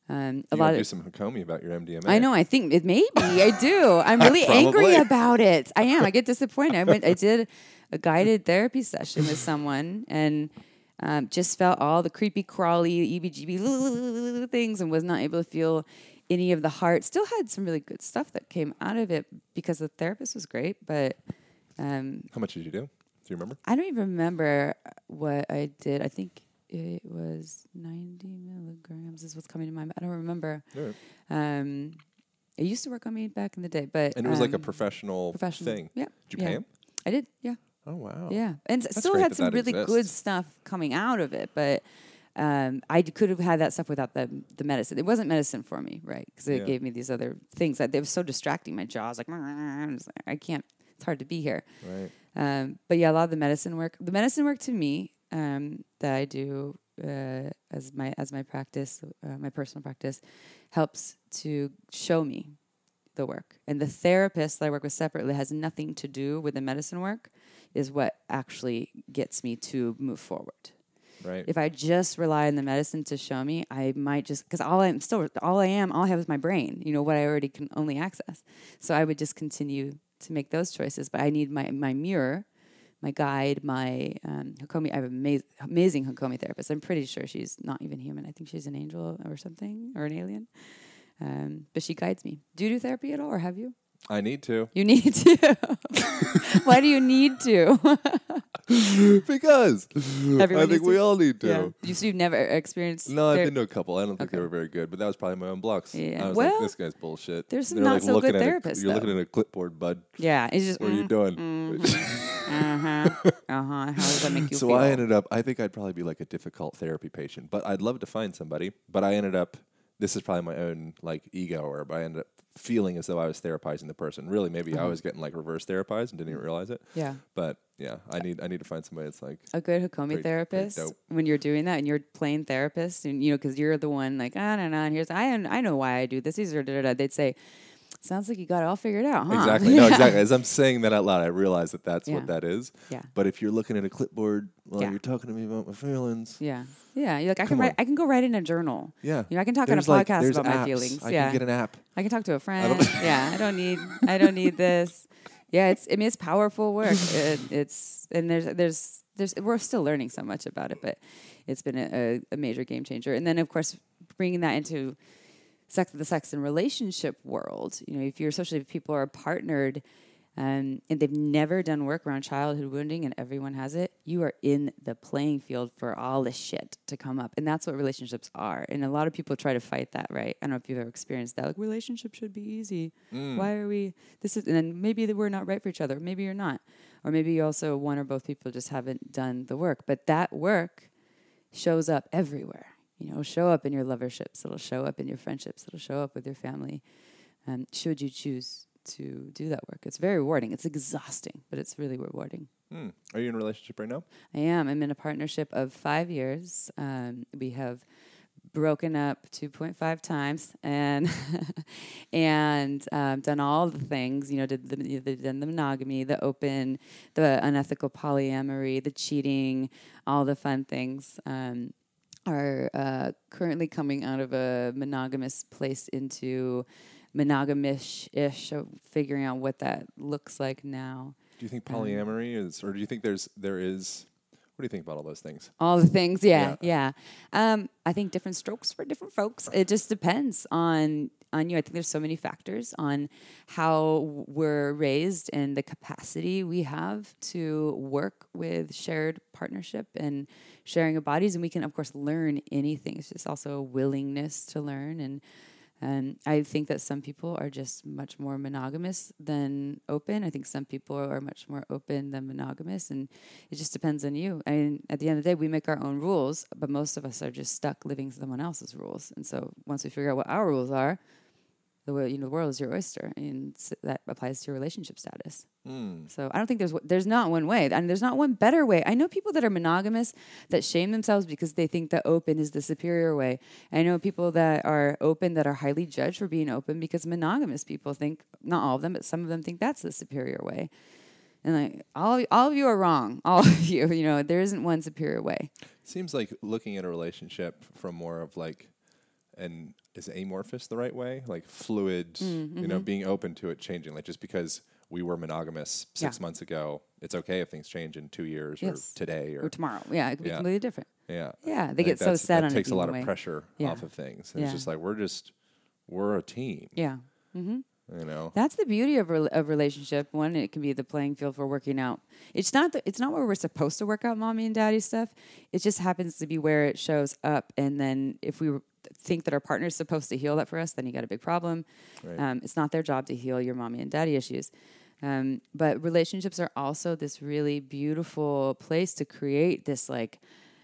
Um, You a lot gotta of do some Hakomi about your M D M A. I know. I think it maybe I do. I'm really angry Probably. about it. I am. I get disappointed. I went. I did a guided therapy session with someone and um, just felt all the creepy, crawly, E B G B things and was not able to feel any of the heart. Still had some really good stuff that came out of it because the therapist was great. But um, How much did you do? Do you remember? I don't even remember what I did. I think it was ninety milligrams is what's coming to mind. I don't remember. All right. Um, it used to work on me back in the day, but And it was like a um, professional, professional thing. Yeah, Did you yeah. pay him? I did. Yeah, Oh wow. yeah, and s- That's still great had that some that really good exists. stuff coming out of it, but. Um, I d- could have had that stuff without the the medicine. It wasn't medicine for me, right? Because it Yeah. gave me these other things that they was so distracting. My jaw was like, I was like, I can't. It's hard to be here. Right. Um, but yeah, a lot of the medicine work. The medicine work to me um, that I do uh, as my as my practice, uh, my personal practice, helps to show me the work. And the therapist that I work with separately has nothing to do with the medicine work. Is what actually gets me to move forward. Right. If I just rely on the medicine to show me, I might just because all I'm still all I am, all I have is my brain. You know what I already can only access. So I would just continue to make those choices. But I need my my mirror, my guide, my um, Hakomi. I have an amazing, amazing Hakomi therapist. I'm pretty sure she's not even human. I think she's an angel or something or an alien. Um, but she guides me. Do you do therapy at all, or have you? I need to. You need to. Why do you need to? Because Everyone I think needs we to? all need to. Yeah. You so you've never experienced. No, I've ther- been to a couple. I don't think Okay. they were very good, but that was probably my own blocks. Yeah. I was Well, like, this guy's bullshit. there's some They're not like so looking good at a- therapists, You're though. looking at a clipboard, bud. Yeah, it's just. What are you mm, doing? Uh huh. Uh huh. How does that make you so feel? I ended up, I think I'd probably be like a difficult therapy patient, but I'd love to find somebody. But I ended up, this is probably my own like ego, or I ended up feeling as though I was therapizing the person. Really, maybe I Uh-huh. was getting like reverse therapized and didn't even realize it. Yeah. But yeah, I need I need to find somebody that's like, A good Hakomi Pretty- pretty therapist, dope. when you're doing that and you're playing therapist, and you know, because you're the one like, I don't know, and here's I I know why I do this. These are da da da. They'd say, sounds like you got it all figured out, huh? exactly. No, Yeah. exactly. As I'm saying that out loud, I realize that that's Yeah. what that is. Yeah. But if you're looking at a clipboard while Yeah. you're talking to me about my feelings, Yeah. Yeah. You're like, I Come can write. on. I can go write in a journal. yeah. You know, I can talk There's on a like- podcast there's about my apps. feelings. I yeah. can get an app. I can talk to a friend. don't- yeah, I don't need. I don't need this. Yeah, it's. I mean, it's powerful work. it, it's and there's there's there's we're still learning so much about it, but it's been a, a major game changer. And then of course bringing that into sex, the sex and relationship world. You know, if you're especially if people are partnered. Um, and they've never done work around childhood wounding, and everyone has it. You are in the playing field for all the shit to come up, and that's what relationships are. And a lot of people try to fight that, right? I don't know if you've ever experienced that. Like, relationships should be easy. Mm. Why are we? This is, and then maybe that we're not right for each other. Maybe you're not, or maybe you also one or both people just haven't done the work. But that work shows up everywhere. You know, it'll show up in your loverships. It'll show up in your friendships. It'll show up with your family. Um, should you choose to do that work. It's very rewarding. It's exhausting, but it's really rewarding. Hmm. Are you in a relationship right now? I am. I'm in a partnership of five years. Um, we have broken up two point five times and and um, done all the things. You know, did the, the done the monogamy, the open, the unethical polyamory, the cheating, all the fun things. Um, are uh, currently coming out of a monogamous place into monogamish-ish, so figuring out what that looks like now. Do you think Um, polyamory is, or do you think there's there is? What do you think about all those things? All the things, yeah, yeah. Um, I think different strokes for different folks. It just depends on on you. I think there's so many factors on how we're raised and the capacity we have to work with shared partnership and sharing of bodies. And we can, of course, learn anything. It's just also a willingness to learn. And Um, I think that some people are just much more monogamous than open. I think some people are much more open than monogamous, and it just depends on you. I mean, at the end of the day, we make our own rules, but most of us are just stuck living someone else's rules. And so once we figure out what our rules are, the way, you know, the world is your oyster, and s- that applies to your relationship status. Mm. So I don't think there's w- there's not one way, and there's not one better way. I know people that are monogamous that shame themselves because they think that open is the superior way. I know people that are open that are highly judged for being open because monogamous people think, not all of them, but some of them think that's the superior way. And like all all of you are wrong. All of you, you know, there isn't one superior way. Seems like looking at a relationship from more of like and is amorphous the right way? Like fluid, Mm-hmm. you know, being open to it changing. Like just because we were monogamous six Yeah. months ago, it's okay if things change in two years Yes. or today or, Or tomorrow. Yeah, it could be Yeah. completely different. yeah. Yeah, I they think get so that's- set that on it takes a being lot one of way. pressure Yeah. off of things. And Yeah. It's just like we're just we're a team. Yeah. Mm-hmm. You know. That's the beauty of a of relationship. One, it can be the playing field for working out. It's not the, it's not where we're supposed to work out mommy and daddy stuff. It just happens to be where it shows up. And then if we think that our partner is supposed to heal that for us, then you got a big problem. Right. Um, it's not their job to heal your mommy and daddy issues. Um, but relationships are also this really beautiful place to create this like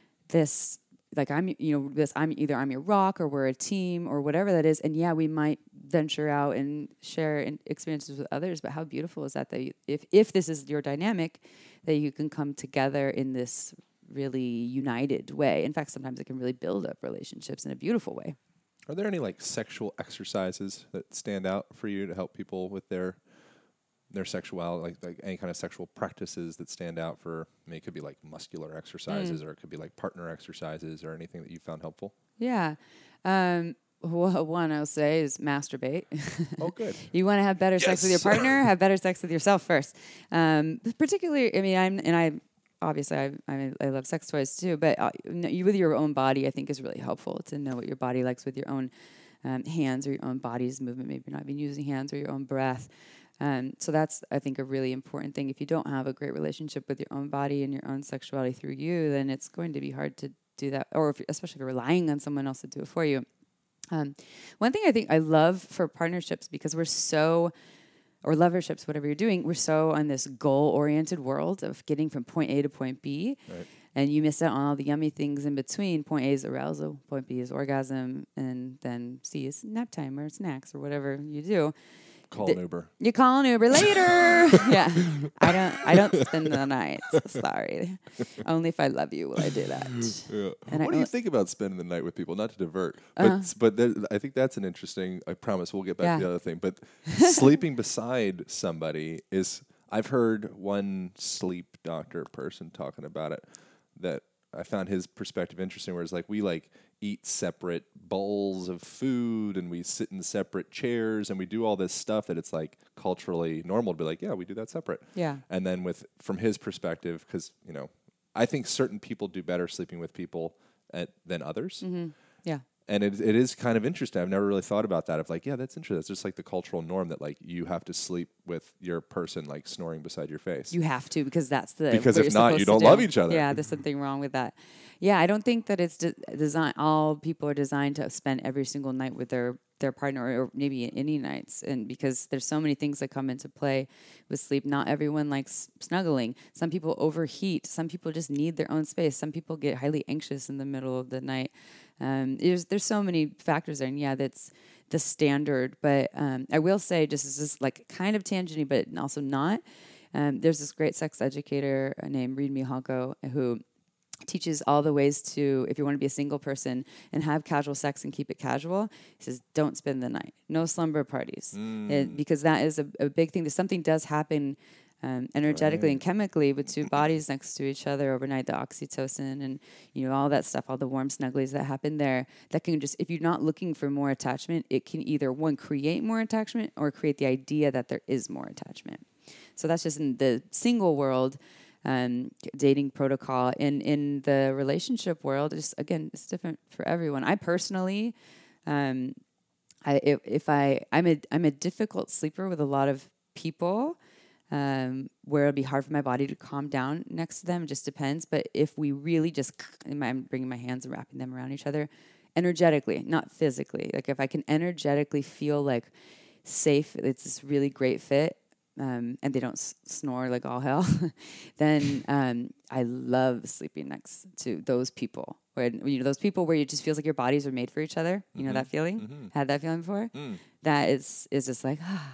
this like I'm you know this I'm either I'm your rock or we're a team or whatever that is. And yeah, we might venture out and share in experiences with others, but how beautiful is that that you, if if this is your dynamic, that you can come together in this really united way. In fact, sometimes it can really build up relationships in a beautiful way. Are there any like sexual exercises that stand out for you to help people with their their sexuality, like, like any kind of sexual practices that stand out for, I mean, it could be like muscular exercises or it could be like partner exercises or anything that you found helpful? Yeah. Um, well, one I'll say is masturbate. Oh, good. You want to have better sex with your Yes. partner, have better sex with yourself first. Um, particularly, I mean, I'm, and I, obviously I, I, I love sex toys too, but uh, you with your own body, I think is really helpful to know what your body likes with your own um, hands or your own body's movement. Maybe not even using hands or your own breath. Um, so that's, I think, a really important thing. If you don't have a great relationship with your own body and your own sexuality through you, then it's going to be hard to do that, or if, especially if you're relying on someone else to do it for you. Um, one thing I think I love for partnerships, because we're so, or loverships, whatever you're doing, we're so on this goal-oriented world of getting from point A to point B. Right. And you miss out on all the yummy things in between. Point A is arousal, point B is orgasm, and then C is nap time or snacks or whatever you do. Call The- an Uber. You call an Uber later. Yeah, I don't. I don't spend the night. Sorry, only if I love you will I do that. Yeah. And I- What do you think about spending the night with people? Not to divert, but Uh-huh. but there, I think that's an interesting. I promise we'll get back to Yeah. the other thing. But sleeping beside somebody is. I've heard one sleep doctor person talking about it that I found his perspective interesting. Where it's like we like eat separate bowls of food and we sit in separate chairs and we do all this stuff that it's like culturally normal to be like, yeah, we do that separate. Yeah. And then with from his perspective, because you know, I think certain people do better sleeping with people at, than others. Mm-hmm. Yeah. And it it is kind of interesting. I've never really thought about that. Of like, yeah, that's interesting. It's just like the cultural norm that like you have to sleep with your person like snoring beside your face. You have to, because that's the Because what if you're not, supposed you to don't do. love each other. Yeah, there's something wrong with that. Yeah, I don't think that it's de- design. All people are designed to spend every single night with their their partner, or, or maybe any nights, and because there's so many things that come into play with sleep. Not everyone likes snuggling. Some people overheat. Some people just need their own space. Some people get highly anxious in the middle of the night. Um, there's there's so many factors there, and yeah, that's the standard. But um, I will say, just as this like kind of tangenty, but also not. Um, there's this great sex educator named Reid Mihalko who teaches all the ways to, if you want to be a single person and have casual sex and keep it casual, he says, don't spend the night. No slumber parties. Mm. It, because that is a, a big thing. There's something does happen um, energetically Right. and chemically with two bodies next to each other overnight, the oxytocin and, you know, all that stuff, all the warm snugglies that happen there, that can just, if you're not looking for more attachment, it can either, one, create more attachment or create the idea that there is more attachment. So that's just in the single world. Um, dating protocol. In in the relationship world, just again, it's different for everyone. I personally, um, I if, if I I'm a I'm a difficult sleeper with a lot of people, um, where it'll be hard for my body to calm down next to them. It just depends. But if we really just, I'm bringing my hands and wrapping them around each other, energetically, not physically. Like if I can energetically feel like safe, it's this really great fit. Um, and they don't s- snore like all hell, then um, I love sleeping next to those people. Where you know those people where it just feels like your bodies are made for each other. You know that feeling? Mm-hmm. Had that feeling before? Mm. That is is just like ah.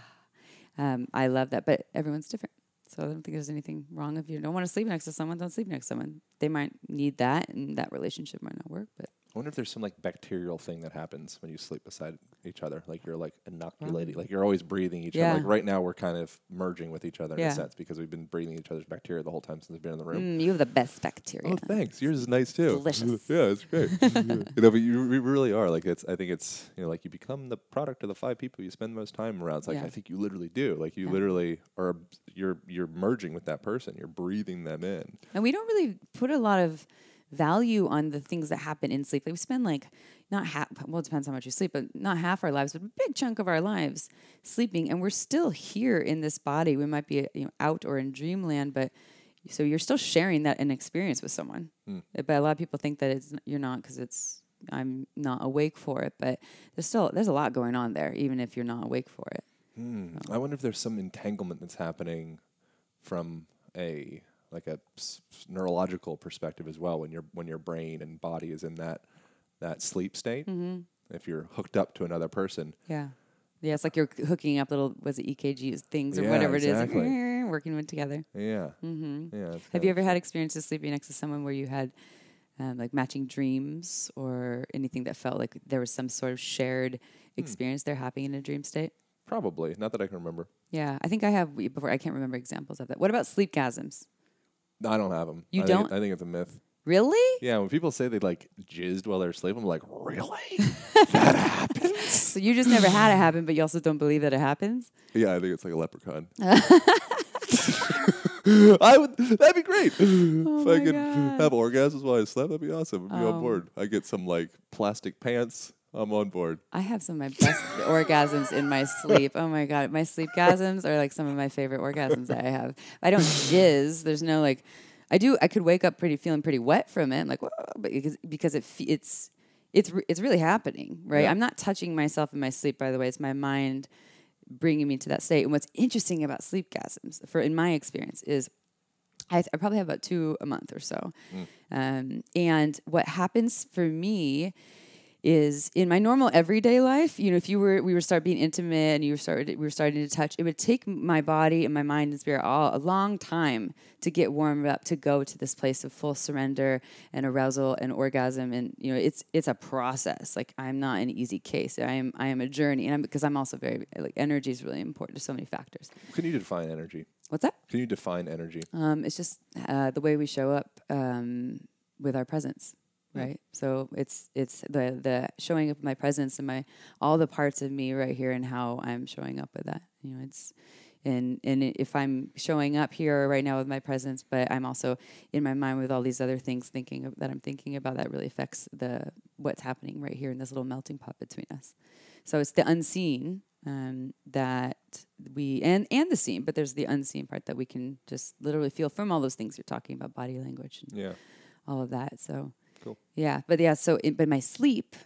Um, I love that, but everyone's different. So I don't think there's anything wrong if you don't want to sleep next to someone. Don't sleep next to someone. They might need that, and that relationship might not work. But I wonder if there's some like bacterial thing that happens when you sleep beside each other. Like you're like inoculating, like you're always breathing each Yeah. other. Like right now we're kind of merging with each other in Yeah. a sense because we've been breathing each other's bacteria the whole time since we've been in the room. Mm, you have the best bacteria. Oh, thanks. Yours is nice too. Delicious. Yeah, it's great. you know, but you re- really are like it's. I think it's you know like you become the product of the five people you spend the most time around. It's like Yeah. I think you literally do. Like you Yeah. literally are. You're you're merging with that person. You're breathing them in. And we don't really put a lot of value on the things that happen in sleep. Like we spend like not half, well, it depends how much you sleep, but not half our lives, but a big chunk of our lives sleeping. And we're still here in this body. We might be you know, out or in dreamland, but so you're still sharing that an experience with someone. Mm. But a lot of people think that it's you're not because it's I'm not awake for it. But there's still there's a lot going on there, even if you're not awake for it. Hmm. I wonder if there's some entanglement that's happening from a like a s- neurological perspective as well when your when your brain and body is in that that sleep state. Mm-hmm. If you're hooked up to another person, Yeah. Yeah, it's like you're hooking up little, was it E K Gs, things or Yeah, whatever exactly. it is, working with together. yeah, Mm-hmm. yeah. it's Have kinda you ever had cool. experiences sleeping next to someone where you had um, like matching dreams or anything that felt like there was some sort of shared experience there happening in a dream state? Probably not that I can remember. Yeah, I think I have we- before. I can't remember examples of that. What about sleepgasms? No, I don't have them. You I don't? Think, I think it's a myth. Really? Yeah, when people say they like jizzed while they're asleep, I'm like, really? That happens? So you just never had it happen, but you also don't believe that it happens? Yeah, I think it's like a leprechaun. I would. That'd be great. if my I could God. have orgasms while I slept, that'd be awesome. I'd be Oh. on board. I get some like plastic pants. I'm on board. I have some of my best orgasms in my sleep. Oh my God. My sleepgasms are like some of my favorite orgasms that I have. I don't jizz. There's no like, I do, I could wake up pretty, feeling pretty wet from it. Like, whoa, but because, because it, fe- it's, it's, re- it's really happening, right? Yeah. I'm not touching myself in my sleep, by the way. It's my mind bringing me to that state. And what's interesting about sleepgasms, for in my experience, is I, I probably have about two a month or so. Mm. Um, and what happens for me is in my normal everyday life, you know, if you were, we were start being intimate and you were started, we were starting to touch, it would take my body and my mind and spirit all a long time to get warmed up to go to this place of full surrender and arousal and orgasm. And, you know, it's, it's a process. Like I'm not an easy case. I am, I am a journey. And I'm, because I'm also very, like energy is really important to so many factors. Can you define energy? What's that? Can you define energy? Um, it's just uh, the way we show up um, with our presence, right? So it's it's the the showing up my presence and my all the parts of me right here and how I'm showing up with that. You know, it's and and if I'm showing up here right now with my presence, but I'm also in my mind with all these other things thinking of, that I'm thinking about, that really affects the what's happening right here in this little melting pot between us. So it's the unseen um, that we and and the seen, but there's the unseen part that we can just literally feel from all those things you're talking about, body language and Yeah. all of that. So Cool. yeah, but yeah, so in, but my sleep,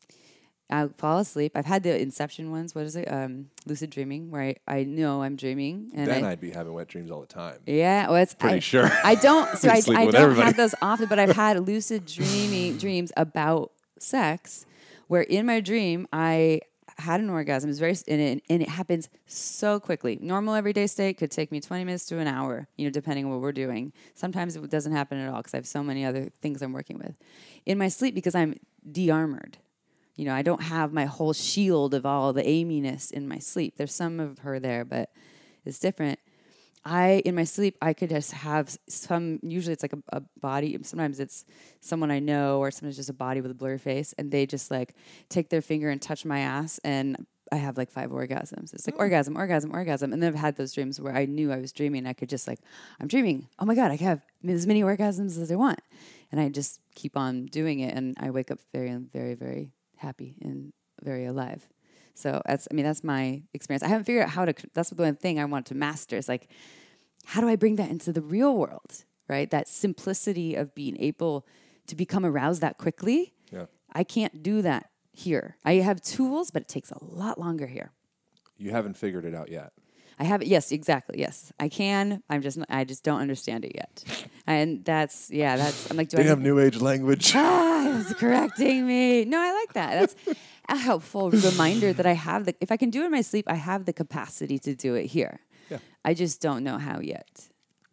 I fall asleep. I've had the inception ones. What is it? Um, lucid dreaming, where I, I know I'm dreaming, and Then I, I'd be having wet dreams all the time. yeah, well, it's Pretty I, sure. I don't. So Be I, sleeping I with don't everybody. have those often, but I've had lucid dreaming dreams about sex, where in my dream I had an orgasm. It's very and it, and it happens so quickly. Normal everyday state could take me twenty minutes to an hour, you know, depending on what we're doing. Sometimes it doesn't happen at all because I have so many other things I'm working with. In my sleep, because I'm de-armored. You know, I don't have my whole shield of all the Amy-ness in my sleep. There's some of her there, but it's different. I, in my sleep, I could just have some, usually it's like a, a body, sometimes it's someone I know, or sometimes just a body with a blurry face, and they just like take their finger and touch my ass, and I have like five orgasms. It's like orgasm, orgasm, orgasm. And then I've had those dreams where I knew I was dreaming. I could just like, I'm dreaming. Oh my God, I can have as many orgasms as I want. And I just keep on doing it, and I wake up very, very, very happy and very alive. So that's, I mean, that's my experience. I haven't figured out how to, that's the one thing I want to master is like, how do I bring that into the real world, right? That simplicity of being able to become aroused that quickly. Yeah. I can't do that here. I have tools, but it takes a lot longer here. You haven't figured it out yet. I have, yes, exactly, yes. I can, I'm just, I just don't understand it yet. And that's, yeah, that's, I'm like, do I Damn need- new age language. Ah, it's correcting me. No, I like that. That's a helpful reminder that I have the, if I can do it in my sleep, I have the capacity to do it here. Yeah. I just don't know how yet.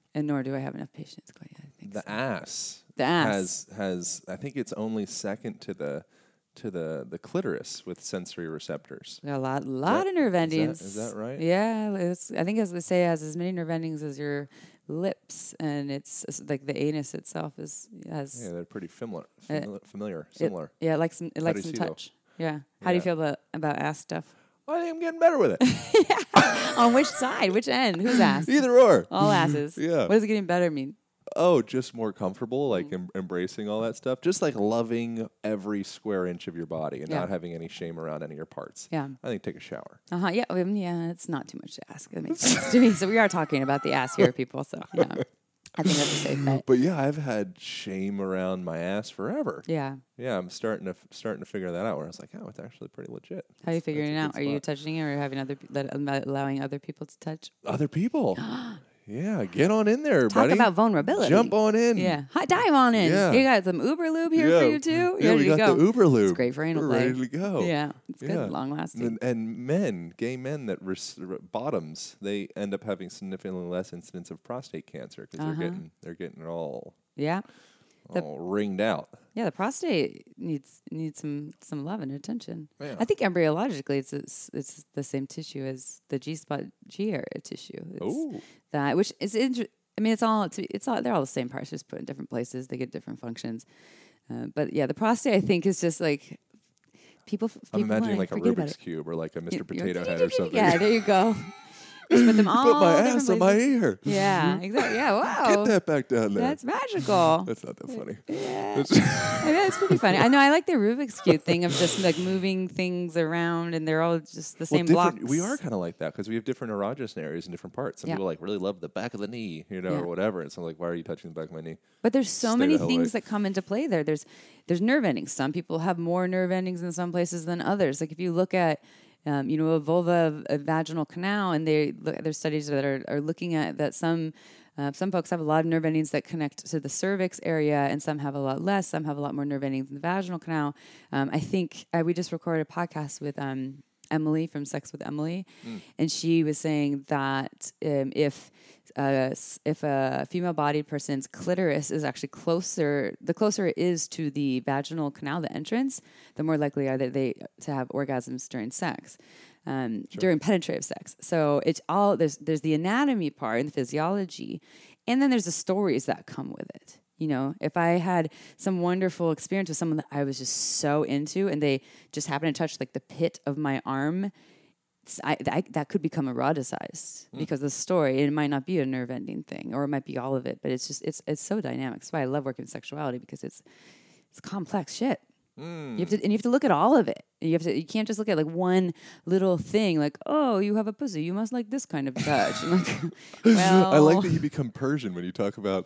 And nor do I have enough patience quite yet. I think The so. ass. The ass. has has I think it's only second to the to the the clitoris with sensory receptors. Got a lot, lot that- of nerve is that- endings. is that right? Yeah, it's, I think as they say, it has as many nerve endings as your lips, and it's, it's like the anus itself is has. Yeah, they're pretty familiar, Uh, familiar, familiar it- similar. yeah, it likes some, it How likes do you some feel? touch. Yeah. How do you Yeah. feel about about ass stuff? I think I'm getting better with it. On which side? Which end? Whose ass? Either or. All asses. Yeah. What does getting better mean? Oh, just more comfortable, Mm. like em- embracing all that stuff. Just like loving every square inch of your body and Yeah. not having any shame around any of your parts. Yeah. I think take a shower. Uh huh. Yeah. um, yeah. It's not too much to ask. That makes sense to me. So we are talking about the ass here, people. So yeah, I think that's a safe bet. But yeah, I've had shame around my ass forever. Yeah. Yeah, I'm starting to f- starting to figure that out. Where I was like, oh, it's actually pretty legit. How are you That's- figuring it that's out? a Are good you spot. touching it or having other pe- let, allow- allowing other people to touch? Other people? Yeah, get on in there, Talk buddy. about vulnerability. Jump on in. Yeah. Hi, dive on in. Yeah. You got some Uber Lube here yeah. for you too. Yeah, there we you got go. the Uber lube. It's great for anal We're play. ready to go. Yeah. It's Yeah. good. Long lasting. And, and men, gay men that res- r- bottoms, they end up having significantly less incidence of prostate cancer because Uh-huh. they're getting they're getting it all Yeah. The- all ringed out. Yeah, the prostate needs needs some some love and attention. Yeah. I think embryologically, it's it's, it's the same tissue as the G spot G area tissue. It's Oh, that which is inter- I mean, it's all it's, it's all they're all the same parts, just put in different places. They get different functions. Uh, but yeah, the prostate I think is just like people. f- I'm people imagining wanna like a forget about Rubik's it. cube or like a Mister You- you're Potato like, Head or something. Yeah, there you go. Just put them all. Put my different ass on my places. ear. Yeah, exactly. Yeah, wow. Get that back down there. That's magical. That's not that funny. Yeah. I mean, it's pretty funny. I know. I like the Rubik's Cube thing of just like moving things around, and they're all just the Well, same different- blocks. we are kind of like that because we have different erogenous areas in different parts. Some Yeah. people like really love the back of the knee, you know, Yeah. or whatever. And so I'm like, why are you touching the back of my knee? But there's so Stay many the hell things away. that come into play there. There's there's nerve endings. Some people have more nerve endings in some places than others. Like if you look at um, you know, a vulva, a vaginal canal, and they look, there's studies that are, are looking at that some uh, some folks have a lot of nerve endings that connect to the cervix area, and some have a lot less. Some have a lot more nerve endings in the vaginal canal. Um, I think uh, we just recorded a podcast with um, Emily from Sex with Emily, Mm. and she was saying that um, if uh, s- if a female-bodied person's clitoris is actually closer, the closer it is to the vaginal canal, the entrance, the more likely are that they to have orgasms during sex, um, during penetrative sex. So it's all there's there's the anatomy part and the physiology, and then there's the stories that come with it. You know, if I had some wonderful experience with someone that I was just so into, and they just happened to touch like the pit of my arm, it's- I, I, that could become eroticized because of the story. It might not be a nerve ending thing, or it might be all of it. But it's just it's it's so dynamic. That's why I love working with sexuality, because it's it's complex shit. Mm. You have to and you have to look at all of it. You have to you can't just look at like one little thing. Like, oh, you have a pussy, you must like this kind of touch. I'm like, well, I like that you become Persian when you talk about.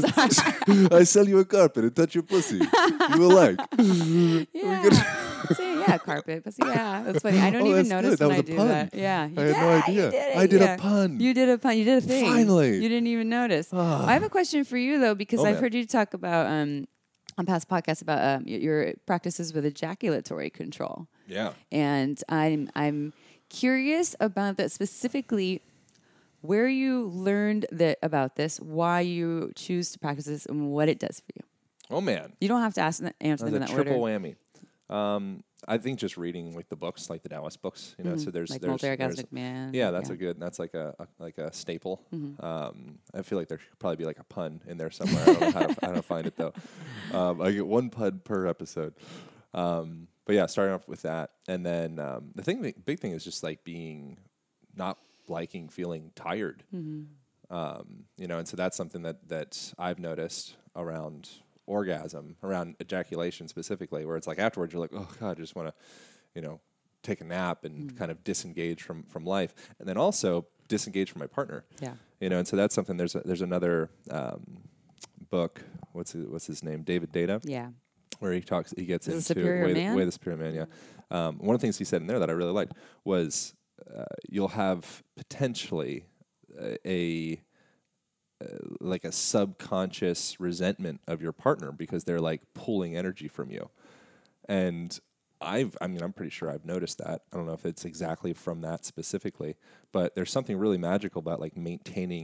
I sell you a carpet and touch your pussy. You will like. Yeah. Say, yeah, carpet. Pussy, yeah. That's funny. I don't Oh, even that's notice good. That when was I a do pun. that. Yeah. You I had did, no you idea. did it, I did a yeah. pun. You did a pun. You did a thing. Finally. You didn't even notice. Ah. I have a question for you though, because Oh, I've man. heard you talk about um on past podcasts about um, y- your practices with ejaculatory control. Yeah. And I'm I'm curious about that specifically, where you learned that about this, why you choose to practice this, and what it does for you. Oh man. You don't have to ask answer That's them in a that triple order. whammy. Um, I think just reading like the books, like the Taoist books, you know. So there's Like there's, there's multi-orgasmic man. yeah, that's a good. That's like a, a like a staple. Mm-hmm. Um, I feel like there should probably be like a pun in there somewhere. I don't know how to, how to find it though. Um, I get one pun per episode. Um, but yeah, starting off with that, and then um, the thing, the big thing is just like being not liking feeling tired. Mm-hmm. Um, you know, and so that's something that that I've noticed around orgasm, around ejaculation specifically, where it's like afterwards you're like, oh God, I just want to, you know, take a nap and Mm. kind of disengage from from life, and then also disengage from my partner. Yeah. You know, and so that's something. There's a, there's another um, book. What's his, what's his name? David Data, Yeah. where he talks. He gets The into Superior way, Man? The, way the superior man. Yeah. Um, one of the things he said in there that I really liked was uh, you'll have potentially uh, a uh, like a subconscious resentment of your partner because they're like pulling energy from you. And I've, I mean, I'm pretty sure I've noticed that. I don't know if it's exactly from that specifically, but there's something really magical about like maintaining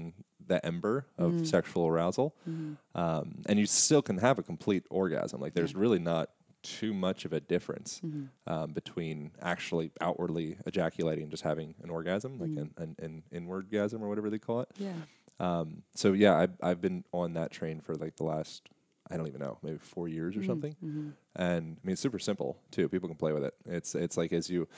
the ember of Mm-hmm. sexual arousal, Mm-hmm. um, and you still can have a complete orgasm. Like there's really not too much of a difference Mm-hmm. um, between actually outwardly ejaculating and just having an orgasm, like Mm-hmm. an, an, an inward-gasm or whatever they call it. Yeah. Um, so yeah, I've, I've been on that train for like the last, I don't even know, maybe four years or Mm-hmm. something. Mm-hmm. And I mean, it's super simple too. People can play with it. It's, it's like as you,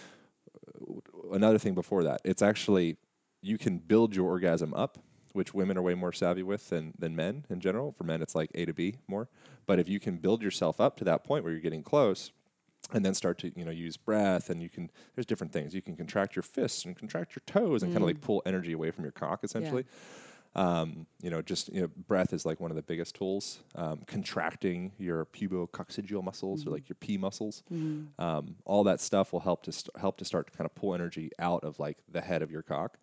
another thing before that, it's actually, you can build your orgasm up, which women are way more savvy with than, than men in general. For men, it's like A to B more. But if you can build yourself up to that point where you're getting close, and then start to, you know, use breath, and you can, there's different things. You can contract your fists and contract your toes and kind of like pull energy away from your cock, essentially. Um, you know, just, you know, breath is like one of the biggest tools. Um, contracting your pubococcygeal muscles Mm-hmm. or like your P muscles. Mm-hmm. Um, all that stuff will help to st- help to start to kind of pull energy out of like the head of your cock.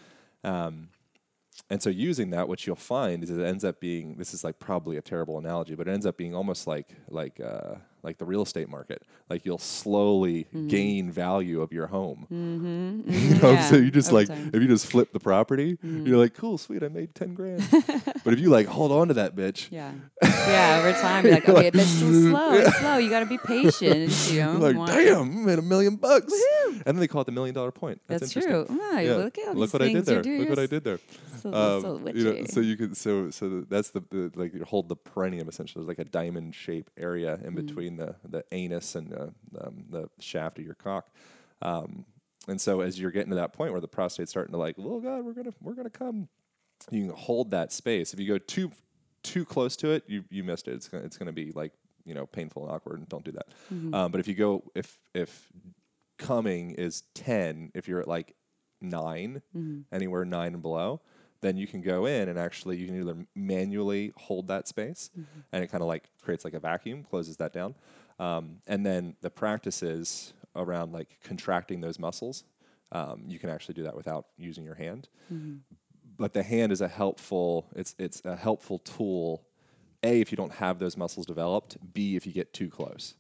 Um, and so using that, what you'll find is it ends up being, this is like probably a terrible analogy, but it ends up being almost like like uh, like the real estate market. Like you'll slowly Mm-hmm. gain value of your home. Mm-hmm. You know, Yeah. so you just Over like, time. if you just flip the property, Mhm. you're like, cool, sweet, I made ten grand. But if you like hold on to that bitch, Yeah. Yeah. Over time, you're like, okay, but it's too slow. It's slow. You got to be patient. You know. you're like, Watch- damn, I made a million bucks. And then they call it the million dollar point. That's, That's interesting. true. Wow, Yeah. Look at all Look these what I did things you there. do. Look what I You're did there. So, Um, so you know, witchy. so you can so so the, that's the, the like you hold the perineum essentially. There's like a diamond shaped area in Mm. between the the anus and the um, the shaft of your cock. Um, and so as you're getting to that point where the prostate's starting to like, oh God, we're gonna we're gonna come, you can hold that space. If you go too too close to it, you you missed it. It's gonna it's gonna be like, you know, painful and awkward, and don't do that. Mhm. Um, but if you go if if coming is ten, if you're at like nine, Mhm. anywhere nine and below, then you can go in and actually you can either manually hold that space, Mm-hmm. and it kind of like creates like a vacuum, closes that down. Um, and then the practices around like contracting those muscles, um, you can actually do that without using your hand. Mhm. But the hand is a helpful, it's it's a helpful tool, A, if you don't have those muscles developed, B, if you get too close.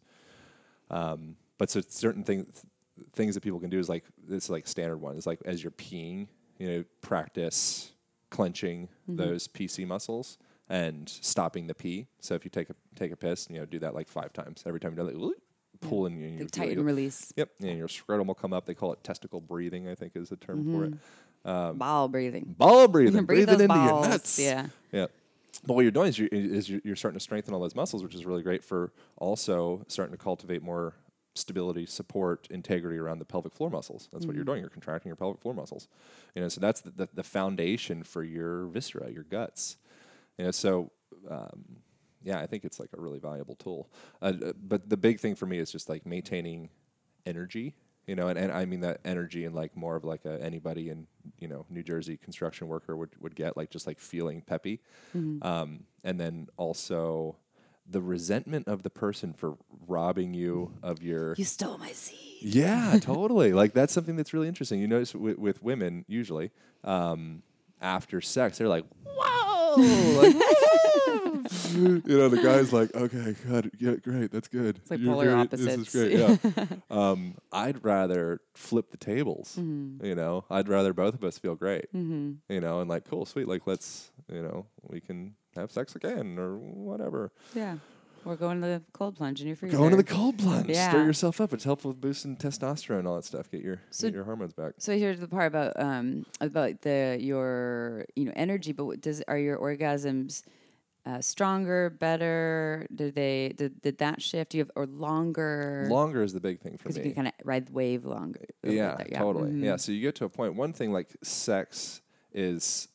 Um, but so certain things things that people can do is like, this is like standard one, is like as you're peeing, you know, practice clenching Mhm. those P C muscles and stopping the pee. So if you take a take a piss, you know, do that like five times. Every time you do that, like, pull in your, Like your tighten and release. Yep, and your scrotum will come up. They call it testicle breathing, I think is the term for it. Um, Ball breathing. ball breathing, Breathe breathe it those into your balls. nuts. Yeah. Yeah. But what you're doing is you're, is you're, you're starting to strengthen all those muscles, which is really great for also starting to cultivate more stability, support, integrity around the pelvic floor muscles. That's what you're doing. You're contracting your pelvic floor muscles. You know, so that's the, the, the foundation for your viscera, your guts. You know, so um, yeah, I think it's like a really valuable tool. Uh, uh, but the big thing for me is just like maintaining energy. You know, and, and I mean that energy in like more of like a, anybody in, you know, New Jersey construction worker would, would get, like just like feeling peppy. Mhm. Um, and then also the resentment of the person for robbing you of your... You stole my seed. Yeah, totally. Like that's something that's really interesting. You notice with, with women usually, um, after sex, they're like, whoa! Like, whoa! You know, the guy's like, okay, good, yeah, great, that's good. It's like You're polar very- opposites. This is great, yeah. um, I'd rather flip the tables. Mhm. You know, I'd rather both of us feel great. Mhm. You know, and like, cool, sweet, like let's, you know, we can have sex again or whatever. Yeah. We're going to the cold plunge in your freezer. Go into the cold plunge. Yeah. Stir yourself up. It's helpful with boosting testosterone and all that stuff. Get your So- get your hormones back. So here's the part about um about the your you know energy, but what does are your orgasms uh, stronger, better? Did they did, did that shift? Do you have or longer? Longer is the big thing for because you me. can kind of ride the wave longer. a little Yeah, bit there, totally. Mhm. Yeah, so you get to a point. One thing like sex is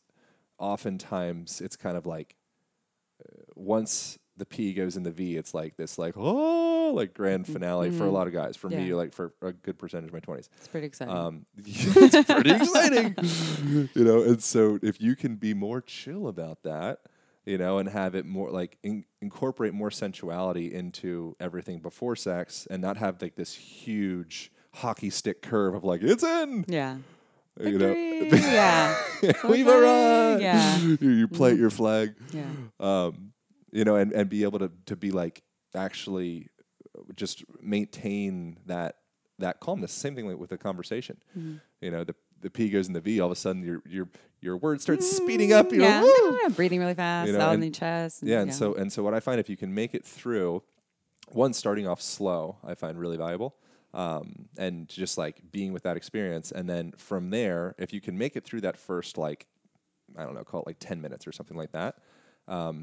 oftentimes it's kind of like uh, once the P goes in the V, it's like this like oh like grand finale for a Mhm. lot of guys. For me, Yeah. like for a good percentage of my twenties. It's pretty exciting. Um, it's pretty exciting, you know. And so, if you can be more chill about that, you know, and have it more like in, incorporate more sensuality into everything before sex, and not have like this huge hockey stick curve of like it's in, yeah. you know, Victory! Yeah. So we've exciting! arrived. Yeah. you, you plant your flag, Yeah. um, you know, and, and be able to to be like actually just maintain that that calmness. Same thing like with a conversation. Mhm. You know, the the P goes in the V, all of a sudden your your your words start speeding up. You're Yeah, like, "Woo!" breathing really fast, You know, out in and- the chest. Yeah, and so and so what I find, if you can make it through, one, starting off slow, I find really valuable, um, and just like being with that experience, and then from there, if you can make it through that first, like, I don't know, call it like ten minutes or something like that, um,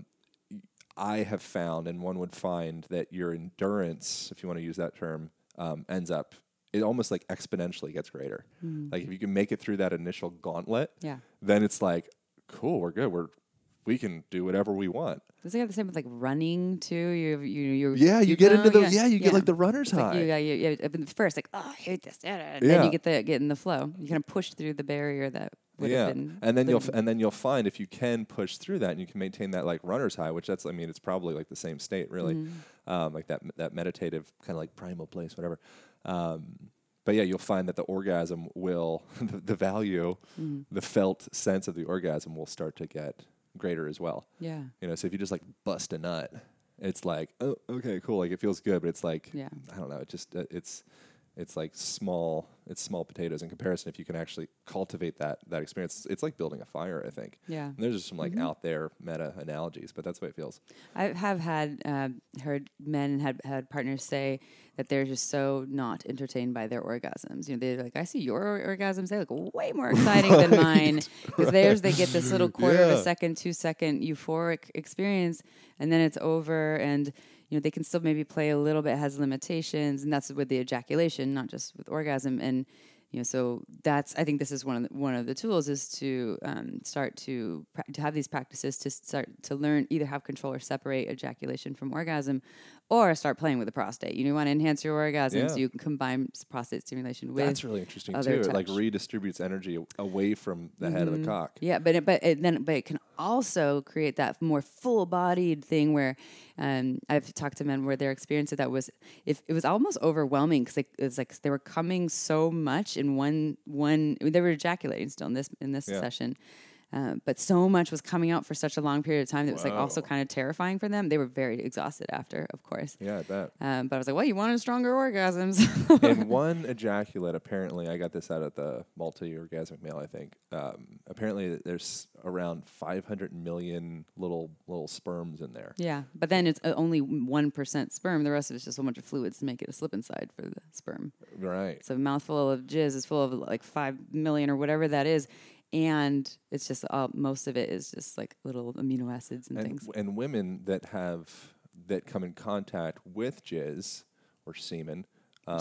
I have found, and one would find that your endurance, if you want to use that term, um, ends up, it almost like exponentially gets greater. Mm. Like if you can make it through that initial gauntlet, Yeah. then it's like, cool, we're good, we're we can do whatever we want. Does it have the same with like running too? You you you Yeah, you, get know, into the yeah, you get like the runner's It's like high. you, yeah, you, you, at first like, oh, I hate this, and Yeah. then you get the get in the flow. You kind of push through the barrier that would Yeah, have been. and then you'll limiting. f- and then you'll find if you can push through that and you can maintain that like runner's high, which that's I mean it's probably like the same state really, Mm-hmm. um, like that that meditative kind of like primal place, whatever. Um, but yeah, you'll find that the orgasm will the, the value, Mm-hmm. the felt sense of the orgasm will start to get greater as well. Yeah. You know, so if you just like bust a nut, it's like, oh, okay, cool, like it feels good, but it's like, Yeah. I don't know, it just uh, it's it's like small, it's small potatoes in comparison. If you can actually cultivate that that experience, it's, it's like building a fire, I think. Yeah. And there's just some like Mm-hmm. out there meta analogies, but that's the way it feels. I have had uh, heard men had had partners say that they're just so not entertained by their orgasms. You know, they're like, I see your or- orgasms; they look way more exciting than mine because theirs they get this little quarter of Yeah. a second, two second euphoric experience, and then it's over. And you know, they can still maybe play a little bit, has limitations, and that's with the ejaculation, not just with orgasm. And you know, so that's I think this is one of the, one of the tools is to um, start to pra- to have these practices to start to learn either have control or separate ejaculation from orgasm, or start playing with the prostate. You know, you want to enhance your orgasm, Yeah. so you can combine s- prostate stimulation with. That's really interesting other too. It like touch. redistributes energy a- away from the head of the cock. Yeah, but it, but it, then but it can also create that more full-bodied thing where um, I've talked to men where their experience of that was if it was almost overwhelming because it was like they were coming so much in one one they were ejaculating still in this in this Yeah. session. Uh, but so much was coming out for such a long period of time that it was like also Wow. kind of terrifying for them. They were very exhausted after, of course. Yeah, I bet. Um, but I was like, well, you wanted stronger orgasms. In one ejaculate, apparently, I got this out of the multi-orgasmic male. I think um, apparently there's around five hundred million little little sperms in there. Yeah, but then it's uh, only one percent sperm. The rest of it's just a whole bunch of fluids to make it a slip inside for the sperm. Right. So a mouthful of jizz is full of like five million or whatever that is, and it's just uh, most of it is just like little amino acids and, And things. and women that have that come in contact with jizz or semen. Um,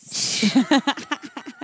Jizz.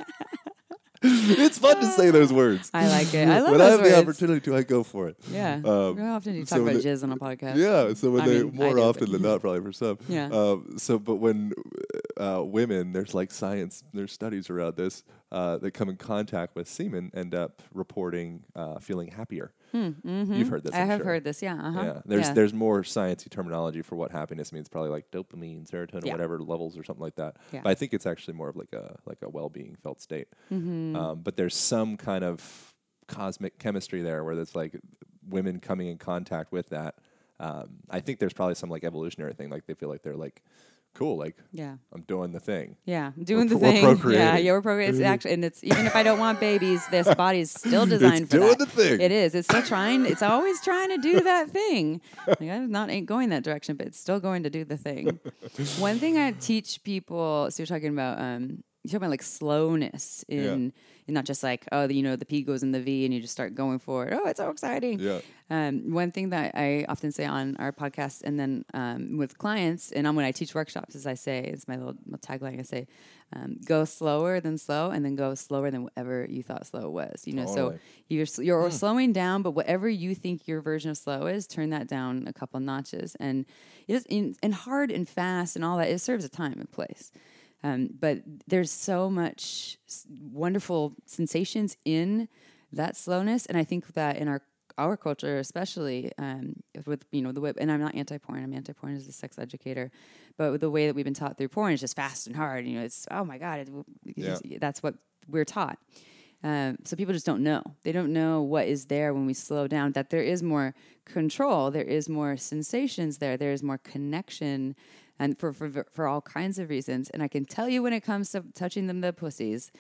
It's fun to say those words. I like it. I love when I those have the words. opportunity to, I go for it. Yeah. Um, How often do you talk so about the- jizz on a podcast? Yeah, so when I they mean, I more do, often but- than not, probably for some. Yeah. Um, so, but when uh, women, there's like science, there's studies around this uh, that come in contact with semen end up reporting uh, feeling happier. You've heard this. Hmm, I I'm have sure. heard this. Yeah. Uh-huh. Yeah, there's yeah. there's more sciencey terminology for what happiness means. Probably like dopamine, serotonin, Yeah. whatever levels or something like that. Yeah. But I think it's actually more of like a like a well-being felt state. Mm-hmm. Um, but there's some kind of cosmic chemistry there where it's like women coming in contact with that. Um, I think there's probably some like evolutionary thing. Like they feel like they're like, cool, like Yeah. I'm doing the thing. Yeah, doing We're the pro- we're thing. Yeah, procreating. yeah, we're procreating. It's actually, and it's even if I don't want babies, this body is still designed It's for doing that. the thing. It is. It's still trying. It's always trying to do that thing. Like, I'm not ain't going that direction, but it's still going to do the thing. One thing I teach people. So you're talking about. Um, you're talking about like slowness in, in not just like oh you know the P goes in the V and you just start going for it. Oh, it's so exciting. Yeah. Um, one thing that I often say on our podcast and then um, with clients, and when I teach workshops, is I say, it's my little, little tagline, I say, um, go slower than slow and then go slower than whatever you thought slow was. You know, Totally. so you're, sl- you're slowing down, but whatever you think your version of slow is, turn that down a couple notches. And it is in, and hard and fast and all that, it serves a time and place. Um, but there's so much s- wonderful sensations in that slowness. And I think that in our our culture, especially um, with, you know, the way, and I'm not anti-porn, I'm anti-porn as a sex educator, but with the way that we've been taught through porn is just fast and hard. You know, it's, oh my God, it, it's- that's what we're taught. Um, so people just don't know. They don't know what is there when we slow down, that there is more control, there is more sensations there, there is more connection, and for, for, for all kinds of reasons. And I can tell you when it comes to touching them, the pussies,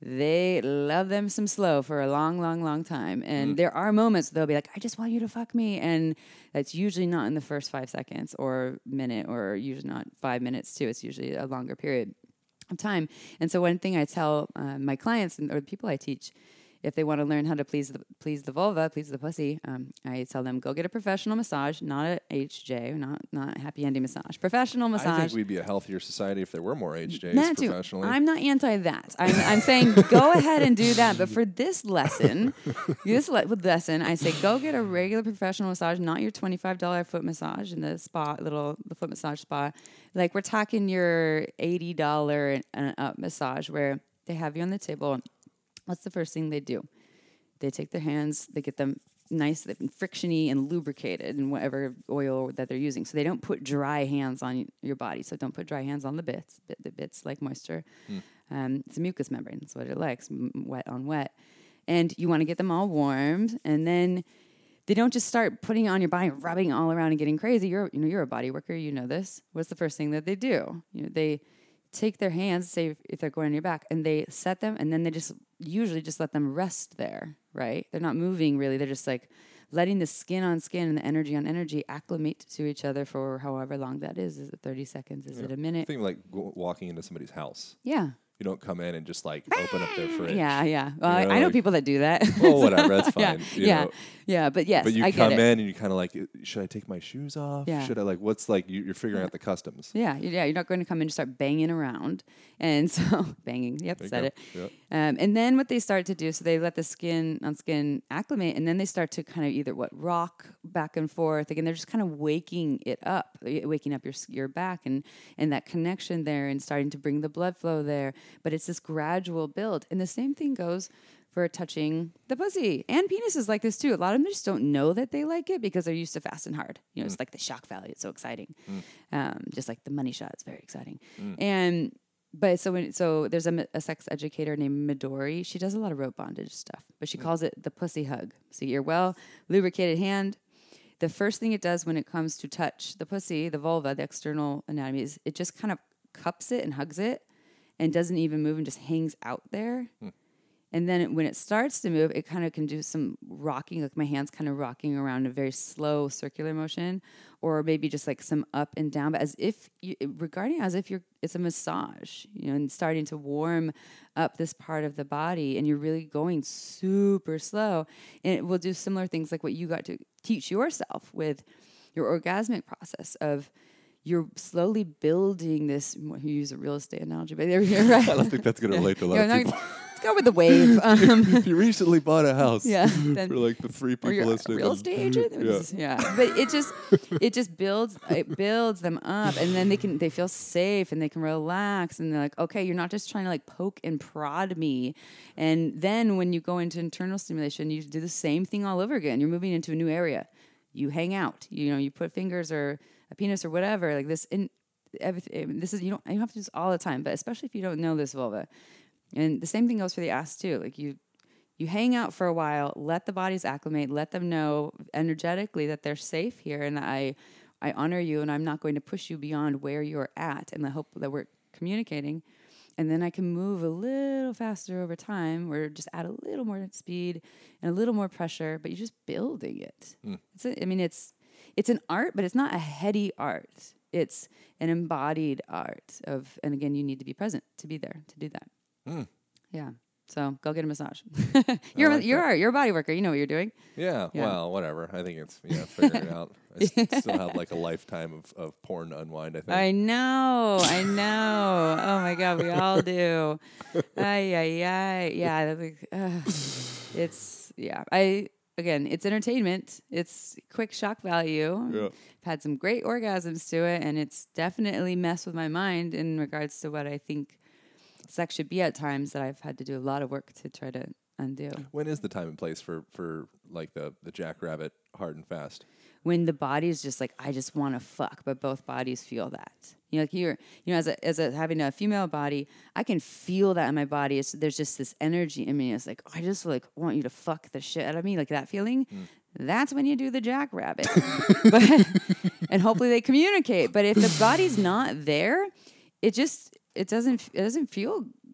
they love them some slow for a long, long, long time. And mm. there are moments they'll be like, I just want you to fuck me. And that's usually not in the first five seconds or minute, or usually not five minutes too. It's usually a longer period of time. And so one thing I tell uh, my clients and, or the people I teach, if they want to learn how to please the please the vulva, please the pussy, um, I tell them, go get a professional massage, not a H J, not not happy ending massage. Professional massage. I think we'd be a healthier society if there were more H Js that professionally. Too. I'm not anti that. I'm, I'm saying go ahead and do that. But for this lesson, this le- lesson, I say go get a regular professional massage, not your twenty-five dollars foot massage in the spa, little the foot massage spa. Like we're talking your eighty dollars and up massage where they have you on the table. What's the first thing they do? They take their hands, they get them nice, frictiony and lubricated in whatever oil that they're using. So they don't put dry hands on your body. So don't put dry hands on the bits. The bits like moisture. Mm. Um, it's a mucous membrane. That's what it likes, wet on wet. And you want to get them all warmed. And then they don't just start putting it on your body, rubbing it all around and getting crazy. You're, you know, you're a body worker. You know this. What's the first thing that they do? You know, they take their hands, say if, if they're going on your back, and they set them, and then they just usually just let them rest there, right? They're not moving really. They're just like letting the skin on skin and the energy on energy acclimate to each other for however long that is. Is it thirty seconds? Is yeah. it a minute? I think like go- walking into somebody's house. Yeah. You don't come in and just like open up their fridge. Yeah, yeah. Well, you know, I, I know like, people that do that. Well, whatever, that's fine. yeah, you yeah, know. yeah. But yes, but you I come get it. in and you kind of like, should I take my shoes off? Yeah. Should I like? What's like? You, you're figuring yeah. out the customs. Yeah, yeah. You're not going to come in and start banging around, and so banging. Yep, there said it. Yep. Um, and then what they start to do, so they let the skin on skin acclimate, and then they start to kind of either what rock back and forth. Again, they're just kind of waking it up, waking up your your back, and and that connection there, and starting to bring the blood flow there. But it's this gradual build. And the same thing goes for touching the pussy and penises like this too. A lot of them just don't know that they like it because they're used to fast and hard. You know, mm. it's like the shock value. It's so exciting. Mm. Um, just like the money shot. It's very exciting. Mm. And, but so when, so there's a, a sex educator named Midori. She does a lot of rope bondage stuff, but she mm. calls it the pussy hug. So your well lubricated hand. The first thing it does when it comes to touch the pussy, the vulva, the external anatomy, is it just kind of cups it and hugs it and doesn't even move and just hangs out there. Hmm. And then it, when it starts to move, it kind of can do some rocking, like my hands kind of rocking around a very slow circular motion, or maybe just like some up and down, but as if you, regarding as if you're, it's a massage, you know, and starting to warm up this part of the body, and you're really going super slow. And it will do similar things like what you got to teach yourself with your orgasmic process of, you're slowly building this. You use a real estate analogy, but there you're right. I don't think that's going to relate to a lot yeah, of no, people. Let's go with the wave. Um, if you recently bought a house, yeah, then, for like the three people or you're listening, a real estate agent. Yeah. Just, yeah, but it just it just builds it builds them up, and then they can they feel safe and they can relax, and they're like, okay, you're not just trying to like poke and prod me. And then when you go into internal stimulation, you do the same thing all over again. You're moving into a new area. You hang out. You know, you put fingers or a penis or whatever like this in. Everything, this is you don't you don't have to do this all the time, but especially if you don't know this vulva. And the same thing goes for the ass too. Like you you hang out for a while, let the bodies acclimate, let them know energetically that they're safe here and that I I honor you and I'm not going to push you beyond where you're at, and I hope that we're communicating. And then I can move a little faster over time, or just add a little more speed and a little more pressure, but you're just building it. Mm. It's a, I mean it's it's an art, but it's not a heady art. It's an embodied art of, and again, you need to be present to be there to do that. Mm. Yeah. So go get a massage. you're like you're that. You're a body worker. You know what you're doing. Yeah. yeah. Well, whatever. I think it's yeah. Figure it out. I st- still have like a lifetime of, of porn to unwind. I think. I know. I know. Oh my God, we all do. Ay ay ay. Yeah. Like, uh, it's yeah. I. Again, it's entertainment. It's quick shock value. Yeah. I've had some great orgasms to it, and it's definitely messed with my mind in regards to what I think sex should be at times that I've had to do a lot of work to try to undo. When is the time and place for, for like the, the jackrabbit hard and fast? When the body is just like, I just want to fuck, but both bodies feel that. You know, like you're, you know, as a, as a having a female body, I can feel that in my body. It's, there's just this energy in me. It's like, I just like want you to fuck the shit out of me, like that feeling. Mm. That's when you do the jackrabbit, but and hopefully they communicate. But if the body's not there, it just it doesn't it doesn't feel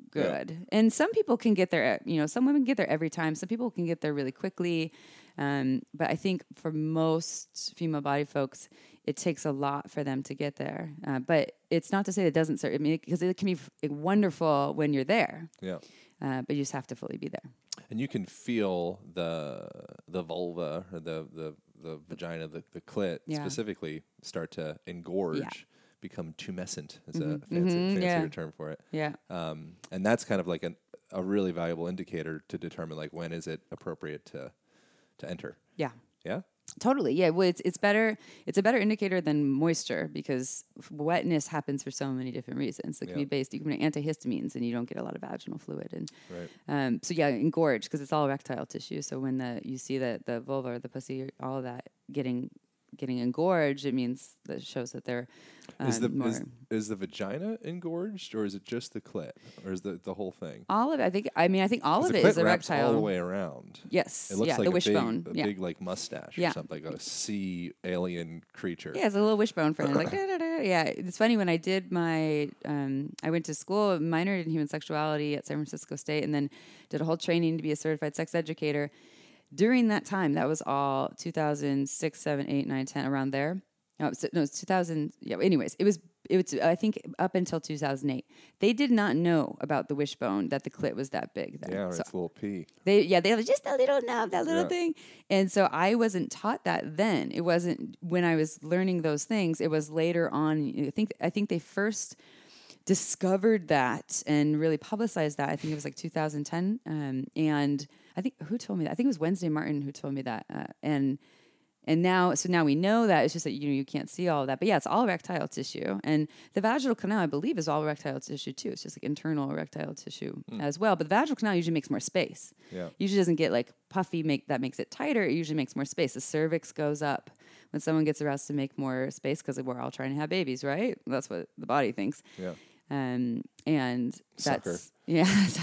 good. And some people can get there, you know, some women get there every time. Some people can get there really quickly. Um, but I think for most female body folks, it takes a lot for them to get there. Uh, but it's not to say that it doesn't serve. I mean, because it, it can be f- wonderful when you're there. Yeah. Uh, but you just have to fully be there. And you can feel the the vulva or the the, the vagina, the, the clit Yeah. specifically start to engorge, Yeah. become tumescent is Mhm. a fancy, Mhm, fancier yeah. term for it. Yeah. Um, and that's kind of like an, a really valuable indicator to determine like when is it appropriate to to enter. Yeah. Yeah. Totally. Yeah. Well, it's it's better. It's a better indicator than moisture because wetness happens for so many different reasons. It can Yeah. be based. You can be antihistamines, and you don't get a lot of vaginal fluid. And Right. um, so yeah, engorge because it's all erectile tissue. So when the you see that the vulva or the pussy, all of that getting getting engorged, it means that shows that they're um, Is the more. is, is the vagina engorged or is it just the clit or is the the whole thing? all of it. I think. I mean, I think all 'Cause of the it clit is wraps erectile. all the way around. Yes. It looks yeah. like the a wishbone. big, a yeah. big like mustache Yeah. or something, like a sea alien creature. Yeah, it's a little wishbone for him. Like, da, da, da. Yeah, it's funny when I did my, um, I went to school, minored in human sexuality at San Francisco State, and then did a whole training to be a certified sex educator. During that time, that was all two thousand six, seven, eight, nine, ten, around there. No, it's, no, it's two thousand. Yeah. Anyways, it was it was I think up until two thousand eight. They did not know about the wishbone that the clit was that big. Then. Yeah, right, So it's a little pea. they yeah they have just a little knob, that little Yeah. thing, and so I wasn't taught that then. It wasn't when I was learning those things. It was later on. I think I think they first discovered that and really publicized that. I think it was like two thousand ten, um, and I think who told me that? I think it was Wednesday Martin who told me that, uh, and. And now, so now we know that it's just that you know you can't see all of that, but yeah, it's all erectile tissue, and the vaginal canal, I believe, is all erectile tissue too. It's just like internal erectile tissue as well. But the vaginal canal usually makes more space. Yeah. Usually doesn't get like puffy, make that makes it tighter. It usually makes more space. The cervix goes up when someone gets aroused to make more space because we're all trying to have babies, right? That's what the body thinks. Yeah. Um, and Sucker. that's yeah.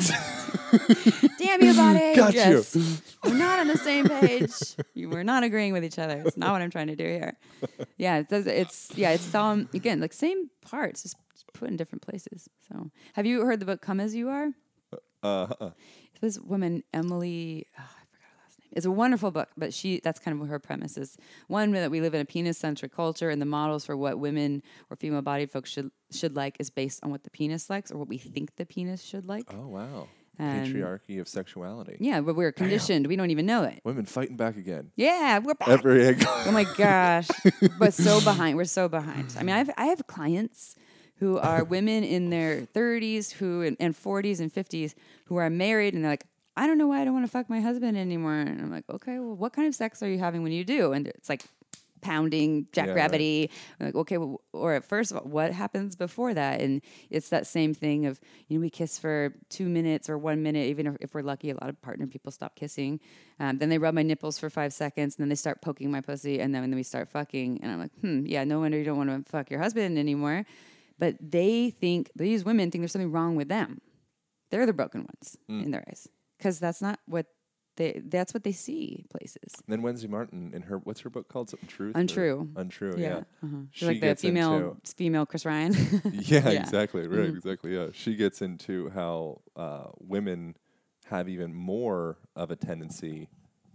Damn you, body! Got you. We're not on the same page. You were not agreeing with each other. It's not what I'm trying to do here. Yeah, it's, it's yeah, it's all again like same parts, just put in different places. So, have you heard the book "Come as You Are"? Uh, uh, This woman, Emily, oh, I forgot her last name. It's a wonderful book, but she that's kind of what her premise is. One, that we live in a penis-centric culture, and the models for what women or female-bodied folks should should like is based on what the penis likes or what we think the penis should like. oh wow. Um, Patriarchy of sexuality. Yeah, but we're conditioned. We don't even know it. Women fighting back again. Yeah, we're back. Every egg. Oh my gosh. But so behind. We're so behind. I mean, I have I have clients who are women in their thirties who and, and forties and fifties who are married and they're like, I don't know why I don't want to fuck my husband anymore. And I'm like, okay, well, what kind of sex are you having when you do? And it's like pounding, jackrabbity. I'm like, okay, well, or first of all, what happens before that? And it's that same thing of, you know, we kiss for two minutes or one minute, even if, if we're lucky, a lot of partner people stop kissing. Um, then they rub my nipples for five seconds and then they start poking my pussy and then, and then we start fucking. And I'm like, hmm, yeah, no wonder you don't want to fuck your husband anymore. But they think, these women think there's something wrong with them. They're the broken ones Mm. in their eyes. Because that's not what they, that's what they see places. Then Wednesday Martin in her what's her book called? Something Truth? or- Untrue. Untrue, yeah. Uh-huh. She Like the gets female into- female Chris Ryan. Yeah, Yeah. exactly. Right, Mhm. exactly. Yeah. She gets into how uh, women have even more of a tendency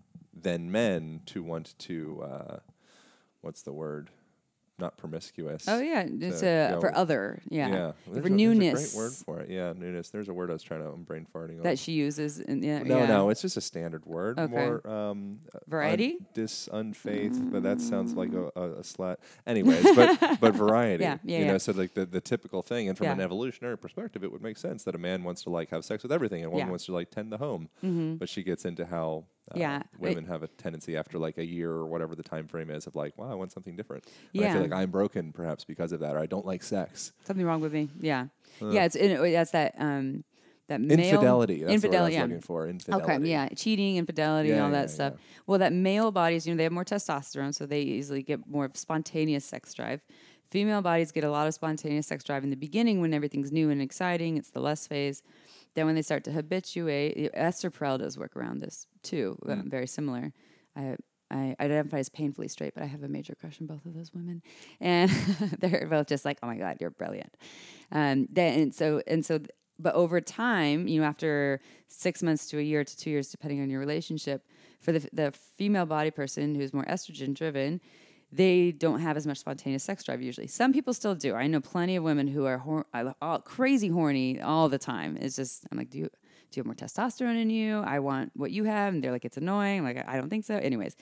than men to want to uh, what's the word? Not promiscuous. Oh yeah, it's to a go- for other. Yeah, Yeah. For There's a, newness. There's a great word for it. Yeah, newness. There's a word I was trying to. I'm brain farting on. that she uses. In, yeah, no, yeah. no, it's just a standard word. Okay. More um, Variety? Un, dis unfaith, but that sounds like a, a, a slut. Anyways, but but variety. Yeah, yeah, You yeah. know, so like the, the typical thing, and from Yeah. an evolutionary perspective, it would make sense that a man wants to like have sex with everything, and a woman Yeah. wants to like tend the home. Mm-hmm. But she gets into how uh, Yeah, women have a tendency after like a year or whatever the time frame is of like, wow, I want something different. And I Yeah. feel like I'm broken perhaps because of that, or I don't like sex. Something wrong with me. Yeah, Uh. yeah. It's it, that's that um that male Infidelity. That's infidelity. the word I was Yeah. looking for. Infidelity. Okay, yeah, cheating, infidelity, Yeah, all yeah, that stuff. yeah. Well, that male bodies, you know, they have more testosterone, so they easily get more spontaneous sex drive. Female bodies get a lot of spontaneous sex drive in the beginning when everything's new and exciting. It's the lust phase. Then when they start to habituate, Esther Perel does work around this too, Mm. um, very similar. I, I identify as painfully straight, but I have a major crush on both of those women, and they're both just like, oh my god, you're brilliant. Um, then and so and so, but over time, you know, after six months to a year to two years, depending on your relationship, for the the female body person who's more estrogen driven, they don't have as much spontaneous sex drive usually. Some people still do. I know plenty of women who are hor- all, crazy horny all the time. It's just, I'm like, do you, do you have more testosterone in you? I want what you have. And they're like, it's annoying. I'm like, I don't think so. Anyways.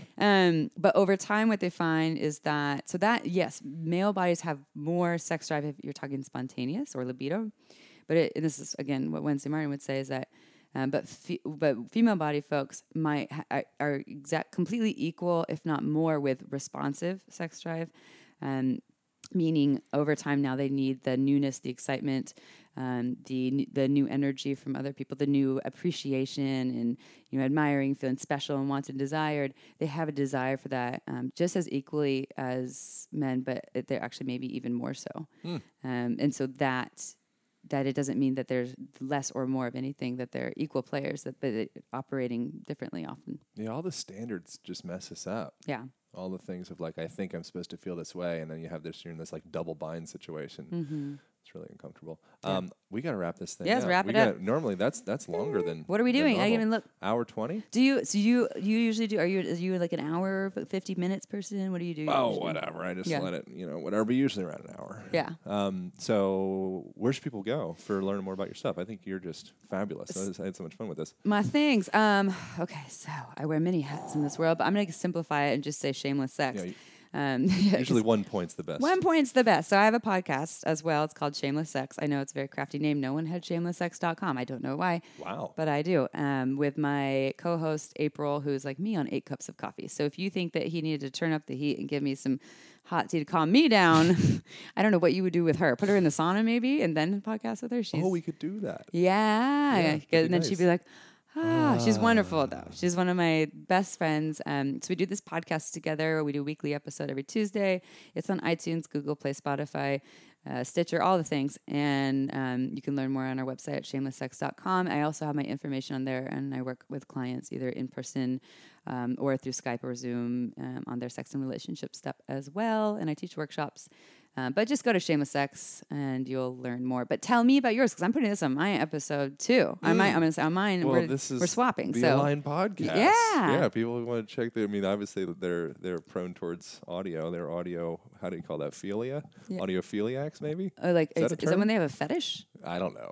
Um, but over time, what they find is that, so that, yes, male bodies have more sex drive if you're talking spontaneous or libido. But it, and this is, again, what Wednesday Martin would say is that Um, but fe- but female body folks might ha- are exact completely equal, if not more, with responsive sex drive, um, meaning over time now they need the newness, the excitement, um, the the new energy from other people, the new appreciation, and you know admiring, feeling special and wanted, and desired. They have a desire for that um, just as equally as men, but they're actually maybe even more so. Mm. Um, and so that. that it doesn't mean that there's less or more of anything, that they're equal players, that but it, operating differently often. Yeah, all the standards just mess us up. Yeah. All the things of like, I think I'm supposed to feel this way, and then you have this, you're in this like double bind situation. Mm-hmm. It's really uncomfortable. Yeah. Um, we got to wrap this thing yes, up. Yes, wrap we it gotta, up. Normally, that's that's longer than. What are we doing? I didn't even look. Hour twenty. Do you? So you you usually do? Are you are you like an hour, fifty minutes person? What do you do? Oh, usually? whatever. I just yeah. let it. You know, whatever. But usually around an hour. Yeah. Um. So where should people go for learning more about your stuff? I think you're just fabulous. I, just, I had so much fun with this. My things. Um. Okay. So I wear many hats in this world, but I'm gonna simplify it and just say shameless sex. Yeah, you, Um, usually one point's the best. One point's the best. So I have a podcast as well. It's called Shameless Sex. I know it's a very crafty name. No one had shameless sex dot com. I don't know why. Wow. But I do. Um, with my co-host, April, who's like me on eight cups of coffee. So if you think that he needed to turn up the heat and give me some hot tea to calm me down, I don't know what you would do with her. Put her in the sauna maybe and then podcast with her. She's, oh, we could do that. Yeah. Yeah, and then nice. she'd be like, Ah, she's wonderful though. She's one of my best friends. Um, so we do this podcast together. We do a weekly episode every Tuesday. It's on iTunes, Google Play, Spotify, uh, Stitcher, all the things. And um, you can learn more on our website at shameless sex dot com. I also have my information on there, and I work with clients either in person um, or through Skype or Zoom um, on their sex and relationship stuff as well. And I teach workshops. Uh, but just go to Shameless Sex and you'll learn more. But tell me about yours because I'm putting this on my episode too. Mm. I might, I'm going to say on mine. Well, we're, this is we're swapping. The so. Align podcast. Yeah, yeah. People who want to check. The, I mean, obviously they're they're prone towards audio. They're audio. How do you call that? Philia? Yeah. Audiophiliacs, maybe. Oh, like is, is, that is that when they have a fetish? I don't know.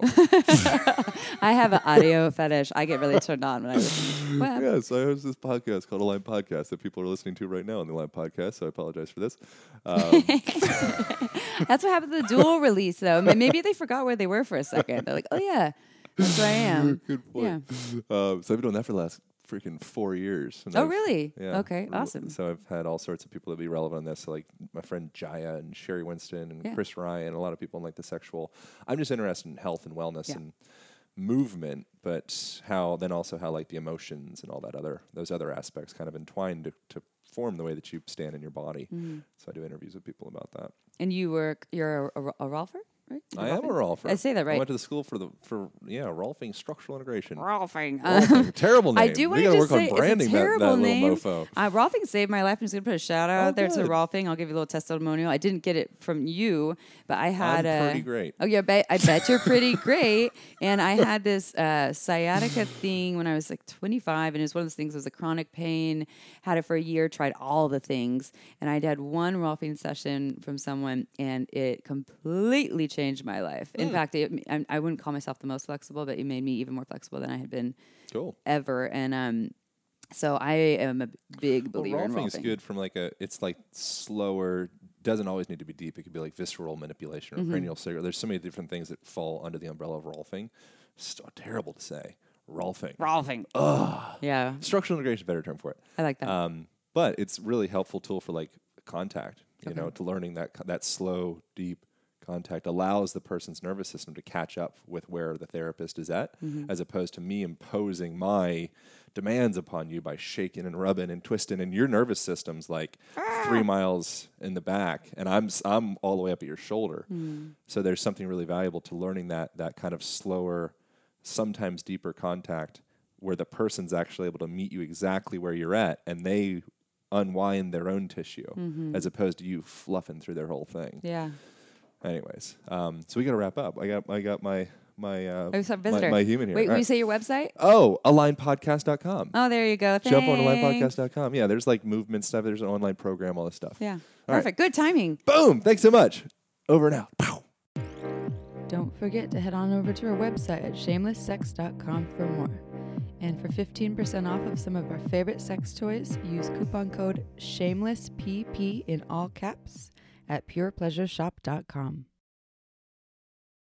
I have an audio fetish. I get really turned on when I listen. Well, yes, I host this podcast called Align Podcast that people are listening to right now on the Align Podcast. So I apologize for this. Um, That's what happened to the dual release, though. Maybe they forgot where they were for a second. They're like, "Oh yeah, that's where I am." Good point. Yeah. Um, so I've been doing that for the last freaking four years. Oh, I've, really? Yeah. Okay, awesome. So I've had all sorts of people that be relevant on this, so like my friend Jaya and Sherry Winston and yeah. Chris Ryan, a lot of people in like the sexual. I'm just interested in health and wellness yeah. and movement, but how then also how like the emotions and all that other those other aspects kind of entwine to, to form the way that you stand in your body. Mm-hmm. So I do interviews with people about that. And you work, you're a, a, a Rolfer? Right? I am a Rolfer. I say that right. I went to the school for the for yeah Rolfing Structural Integration. Rolfing. Rolfing. Terrible name. I do want to just work say on branding it's a terrible that, that name. little mofo. Uh, Rolfing saved my life. I'm just gonna put a shout out oh, out there good. to Rolfing. I'll give you a little testimonial. I didn't get it from you, but I had I'm a pretty great. Oh yeah, bet, I bet you're pretty great. And I had this uh, sciatica thing when I was like twenty-five, and it was one of those things. It was a chronic pain. Had it for a year. Tried all the things, and I had one Rolfing session from someone, and it completely changed my life. In mm. fact, it, I, I wouldn't call myself the most flexible, but it made me even more flexible than I had been cool. ever. And um, so I am a big believer well, in Rolfing. Rolfing is good from like a, it's like slower, doesn't always need to be deep. It could be like visceral manipulation or mm-hmm. cranial cigarette. There's so many different things that fall under the umbrella of Rolfing. So terrible to say. Rolfing. Rolfing. Ugh. Yeah. Structural integration is a better term for it. I like that. Um, but it's really helpful tool for like contact, you okay. know, to learning that that slow, deep contact allows the person's nervous system to catch up with where the therapist is at, mm-hmm. as opposed to me imposing my demands upon you by shaking and rubbing and twisting, and your nervous system's like ah! three miles in the back, and I'm I'm all the way up at your shoulder. Mm. So there's something really valuable to learning that that kind of slower, sometimes deeper contact, where the person's actually able to meet you exactly where you're at, and they unwind their own tissue, mm-hmm. as opposed to you fluffing through their whole thing. Yeah. Anyways, um, so we got to wrap up. I got I got my my uh, Oh, so my, visitor. my human here. Wait, All will you right. say your website? Oh, align podcast dot com. Oh, there you go. Jump on align Thanks. podcast dot com. Yeah, there's like movement stuff. There's an online program, all this stuff. Yeah. All right. Perfect. Good timing. Boom. Thanks so much. Over and out. Pow. Don't forget to head on over to our website at shameless sex dot com for more. And for fifteen percent off of some of our favorite sex toys, use coupon code SHAMELESSPP in all caps at pure pleasure shop dot com.